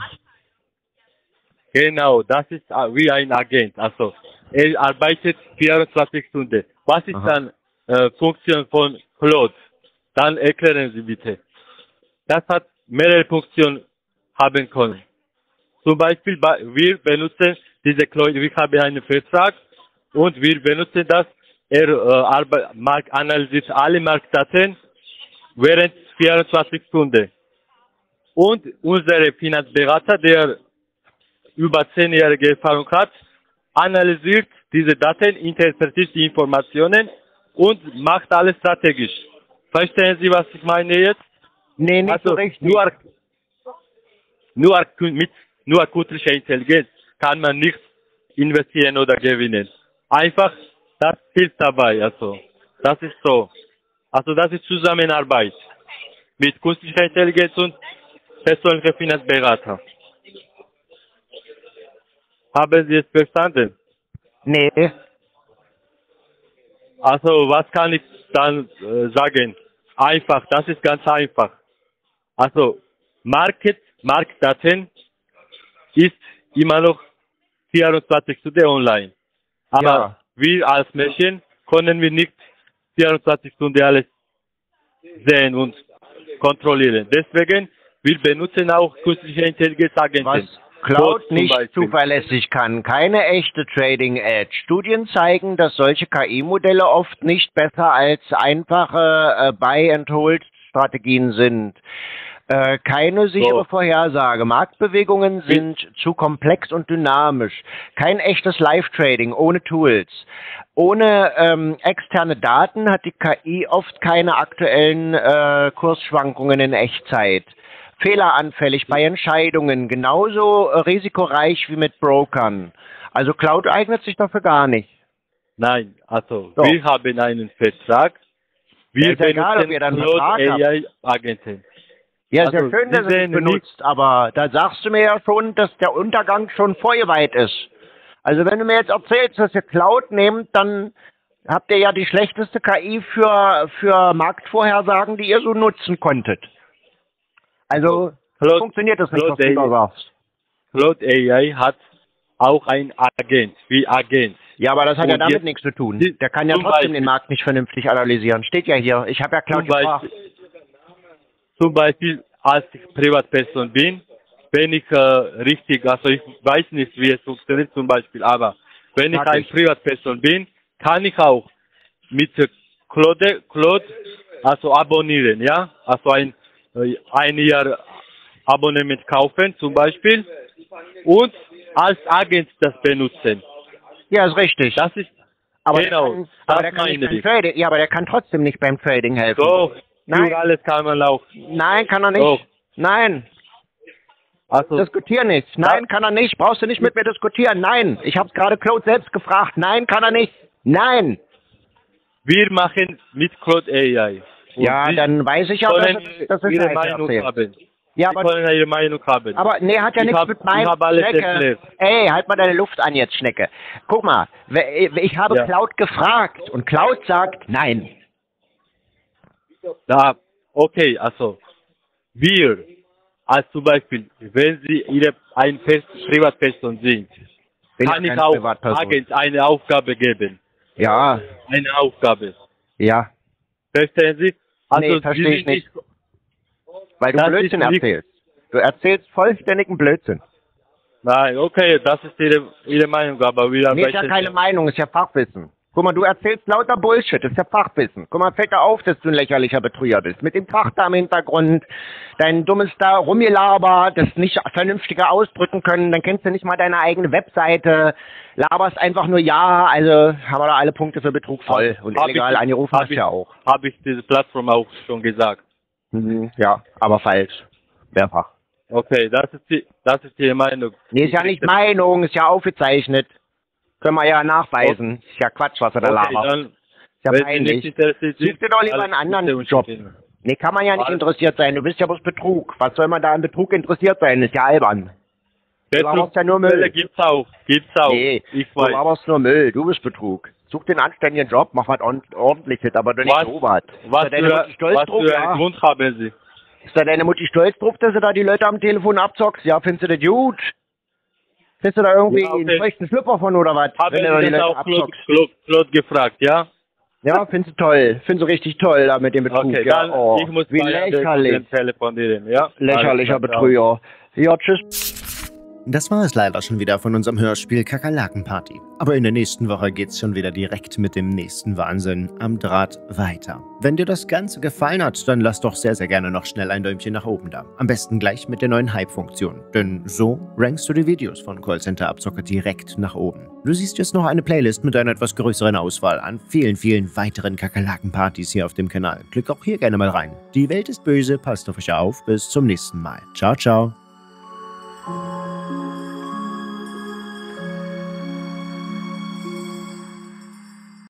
Genau, das ist äh, wie ein Agent. Also er arbeitet vierundzwanzig Stunden. Was ist Aha. dann äh, Funktion von Claude? Dann erklären Sie bitte. Das hat mehrere Funktionen haben können. Zum Beispiel, bei- wir benutzen diese Claude, wir haben einen Vertrag und wir benutzen das. Er äh, arbe- Markt analysiert alle Marktdaten während vierundzwanzig Stunden. Und unser Finanzberater, der über zehnjährige Erfahrung hat, analysiert diese Daten, interpretiert die Informationen und macht alles strategisch. Verstehen Sie, was ich meine jetzt? Nee, nicht also so richtig. Nur, nur kün- mit nur künstlicher Intelligenz kann man nicht investieren oder gewinnen. Einfach, das hilft dabei. Also, das ist so. Also, das ist Zusammenarbeit mit künstlicher Intelligenz und persönlicher Finanzberater. Haben Sie es verstanden? Nee. Also, was kann ich dann äh, sagen? Einfach, das ist ganz einfach. Also, Market, Marktdaten ist immer noch vierundzwanzig Stunden online. Aber Ja. wir als Menschen können wir nicht vierundzwanzig Stunden alles sehen und kontrollieren. Deswegen, wir benutzen auch künstliche Intelligenzagenten. Was Cloud Bot zum nicht Beispiel. zuverlässig kann, keine echte Trading Edge. Studien zeigen, dass solche K I-Modelle oft nicht besser als einfache äh, Buy-and-Hold-Strategien sind. Äh, keine sichere So. Vorhersage. Marktbewegungen sind zu komplex und dynamisch. Kein echtes Live-Trading ohne Tools. Ohne ähm, externe Daten hat die K I oft keine aktuellen äh, Kursschwankungen in Echtzeit. Fehleranfällig bei Entscheidungen, genauso äh, risikoreich wie mit Brokern. Also Cloud eignet sich dafür gar nicht. Nein, also Doch. wir haben einen Vertrag. Wir Ja, ist ja egal, ob ihr dann einen Vertrag habt. A I-Agenten. Ja, ist Also, ja schön, dass Sie ihr es sehen benutzt, aber da sagst du mir ja schon, dass der Untergang schon vorgeweiht ist. Also wenn du mir jetzt erzählst, dass ihr Cloud nehmt, dann habt ihr ja die schlechteste K I für, für Marktvorhersagen, die ihr so nutzen konntet. Also Claude- funktioniert das nicht, was Claude du A I da sagst. Claude A I hat auch ein Agent, wie Agent. Ja, aber das hat Und ja damit jetzt- nichts zu tun. die- Der kann ja zum trotzdem Beispiel- den Markt nicht vernünftig analysieren. Steht ja hier. Ich habe ja Cloud Zum gefragt. Beispiel, zum Beispiel, als ich Privatperson bin, wenn ich äh, richtig, also ich weiß nicht, wie es funktioniert zum Beispiel, aber wenn Sag ich ein ich. Privatperson bin, kann ich auch mit äh, Claude, Claude also abonnieren, ja, also ein, äh, ein Jahr Abonnement kaufen zum Beispiel und als Agent das benutzen. Ja, ist richtig. Das ist, Aber Genau, der kann, aber das der kann nicht meine beim ich. Trading, ja, aber der kann trotzdem nicht beim Trading helfen. Doch, Nein. für alles kann man auch. Nein, kann er nicht. Doch. Nein. Also, Diskutier nicht. Nein, kann er nicht. Brauchst du nicht mit mir diskutieren. Nein. Ich habe gerade Claude selbst gefragt. Nein, kann er nicht. Nein. wir machen mit Claude A I. Und Ja, Sie dann weiß ich ja, dass können er- dass er Ihre Scheiße Meinung erzählt. haben. Ja, Sie aber- können Ihre Meinung haben. Aber nee, hat ja ich nichts hab, mit meinem Ich habe alles Schnecke. erklärt. Ey, halt mal deine Luft an jetzt, Schnecke. Guck mal, we- ich habe Ja. Cloud gefragt und Cloud sagt nein. Da, okay, also, wir, als zum Beispiel, wenn Sie Ihre, ein Fest, Privatperson sind, Bin kann ja ich keine auch Privatperson. Agent eine Aufgabe geben. Ja, Eine Aufgabe. ja. Verstehen Sie? Also, Nee, Sie verstehe ich sind nicht. Weil du Das Blödsinn ist nicht- erzählst. Du erzählst vollständigen Blödsinn. Nein, okay, das ist Ihre, Ihre Meinung, aber wir Nee, ist ja arbeiten- keine Meinung, ist ja Fachwissen. Guck mal, du erzählst lauter Bullshit, ist ja Fachwissen. Guck mal, fällt dir auf, dass du ein lächerlicher Betrüger bist. Mit dem Fach da im Hintergrund, dein dummes da Rumgelaber, das nicht vernünftiger ausdrücken können, dann kennst du nicht mal deine eigene Webseite, laberst einfach nur ja, also haben wir da alle Punkte für Betrug voll. Und Hab illegal ich- angerufen hab hast ich- ja auch. Habe ich diese Plattform auch schon gesagt. Mhm, ja, aber falsch. Mehrfach. Okay, das ist die, das ist Ihre Meinung. Nee, ist ja nicht Meinung, ist ja aufgezeichnet. Können wir ja nachweisen. Ist ja Quatsch, was er da Okay, labert. dann, Ist ja wenn Sie peinlich. nicht interessiert Such sind, dir doch lieber einen alles anderen Gute Job. und Ihnen. Nee, kann man ja nicht Alles- interessiert sein. Du bist ja bloß Betrug. Was soll man da an Betrug interessiert sein? Ist ja albern. Du laberst ja nur Müll. Fälle gibt's auch, gibt's auch. Nee, ich du weiß. laberst nur Müll. Du bist Betrug. Such den anständigen Job, mach was ord- ordentliches, aber doch nicht Was- so was. Was Ist da deine für, Mutti stolz was drauf? für Ja. einen Grund haben Sie? Ist da deine Mutti stolz drauf, dass du da die Leute am Telefon abzockst? Ja, findest du das gut? Findest du da irgendwie Ja, okay. einen schlechten Schlüpper von oder was? Haben wenn du da die Sie das Leute auch Claude, abzockst? Claude, Claude gefragt, ja? Ja, findest du toll. Findest du richtig toll da mit dem Betrug. Okay, ja, dann oh, ich muss wie bei der lächerlich. Kunden telefonieren, ja? Lächerlicher Alles klar, Betrüger. Ja, tschüss. Das war es leider schon wieder von unserem Hörspiel Kakerlakenparty. Aber in der nächsten Woche geht's schon wieder direkt mit dem nächsten Wahnsinn am Draht weiter. Wenn dir das Ganze gefallen hat, dann lass doch sehr, sehr gerne noch schnell ein Däumchen nach oben da. Am besten gleich mit der neuen Hype-Funktion. Denn so rankst du die Videos von Callcenter Abzocke direkt nach oben. Du siehst jetzt noch eine Playlist mit einer etwas größeren Auswahl an vielen, vielen weiteren Kakerlakenpartys hier auf dem Kanal. Klick auch hier gerne mal rein. Die Welt ist böse, passt auf euch auf. Bis zum nächsten Mal. Ciao, ciao.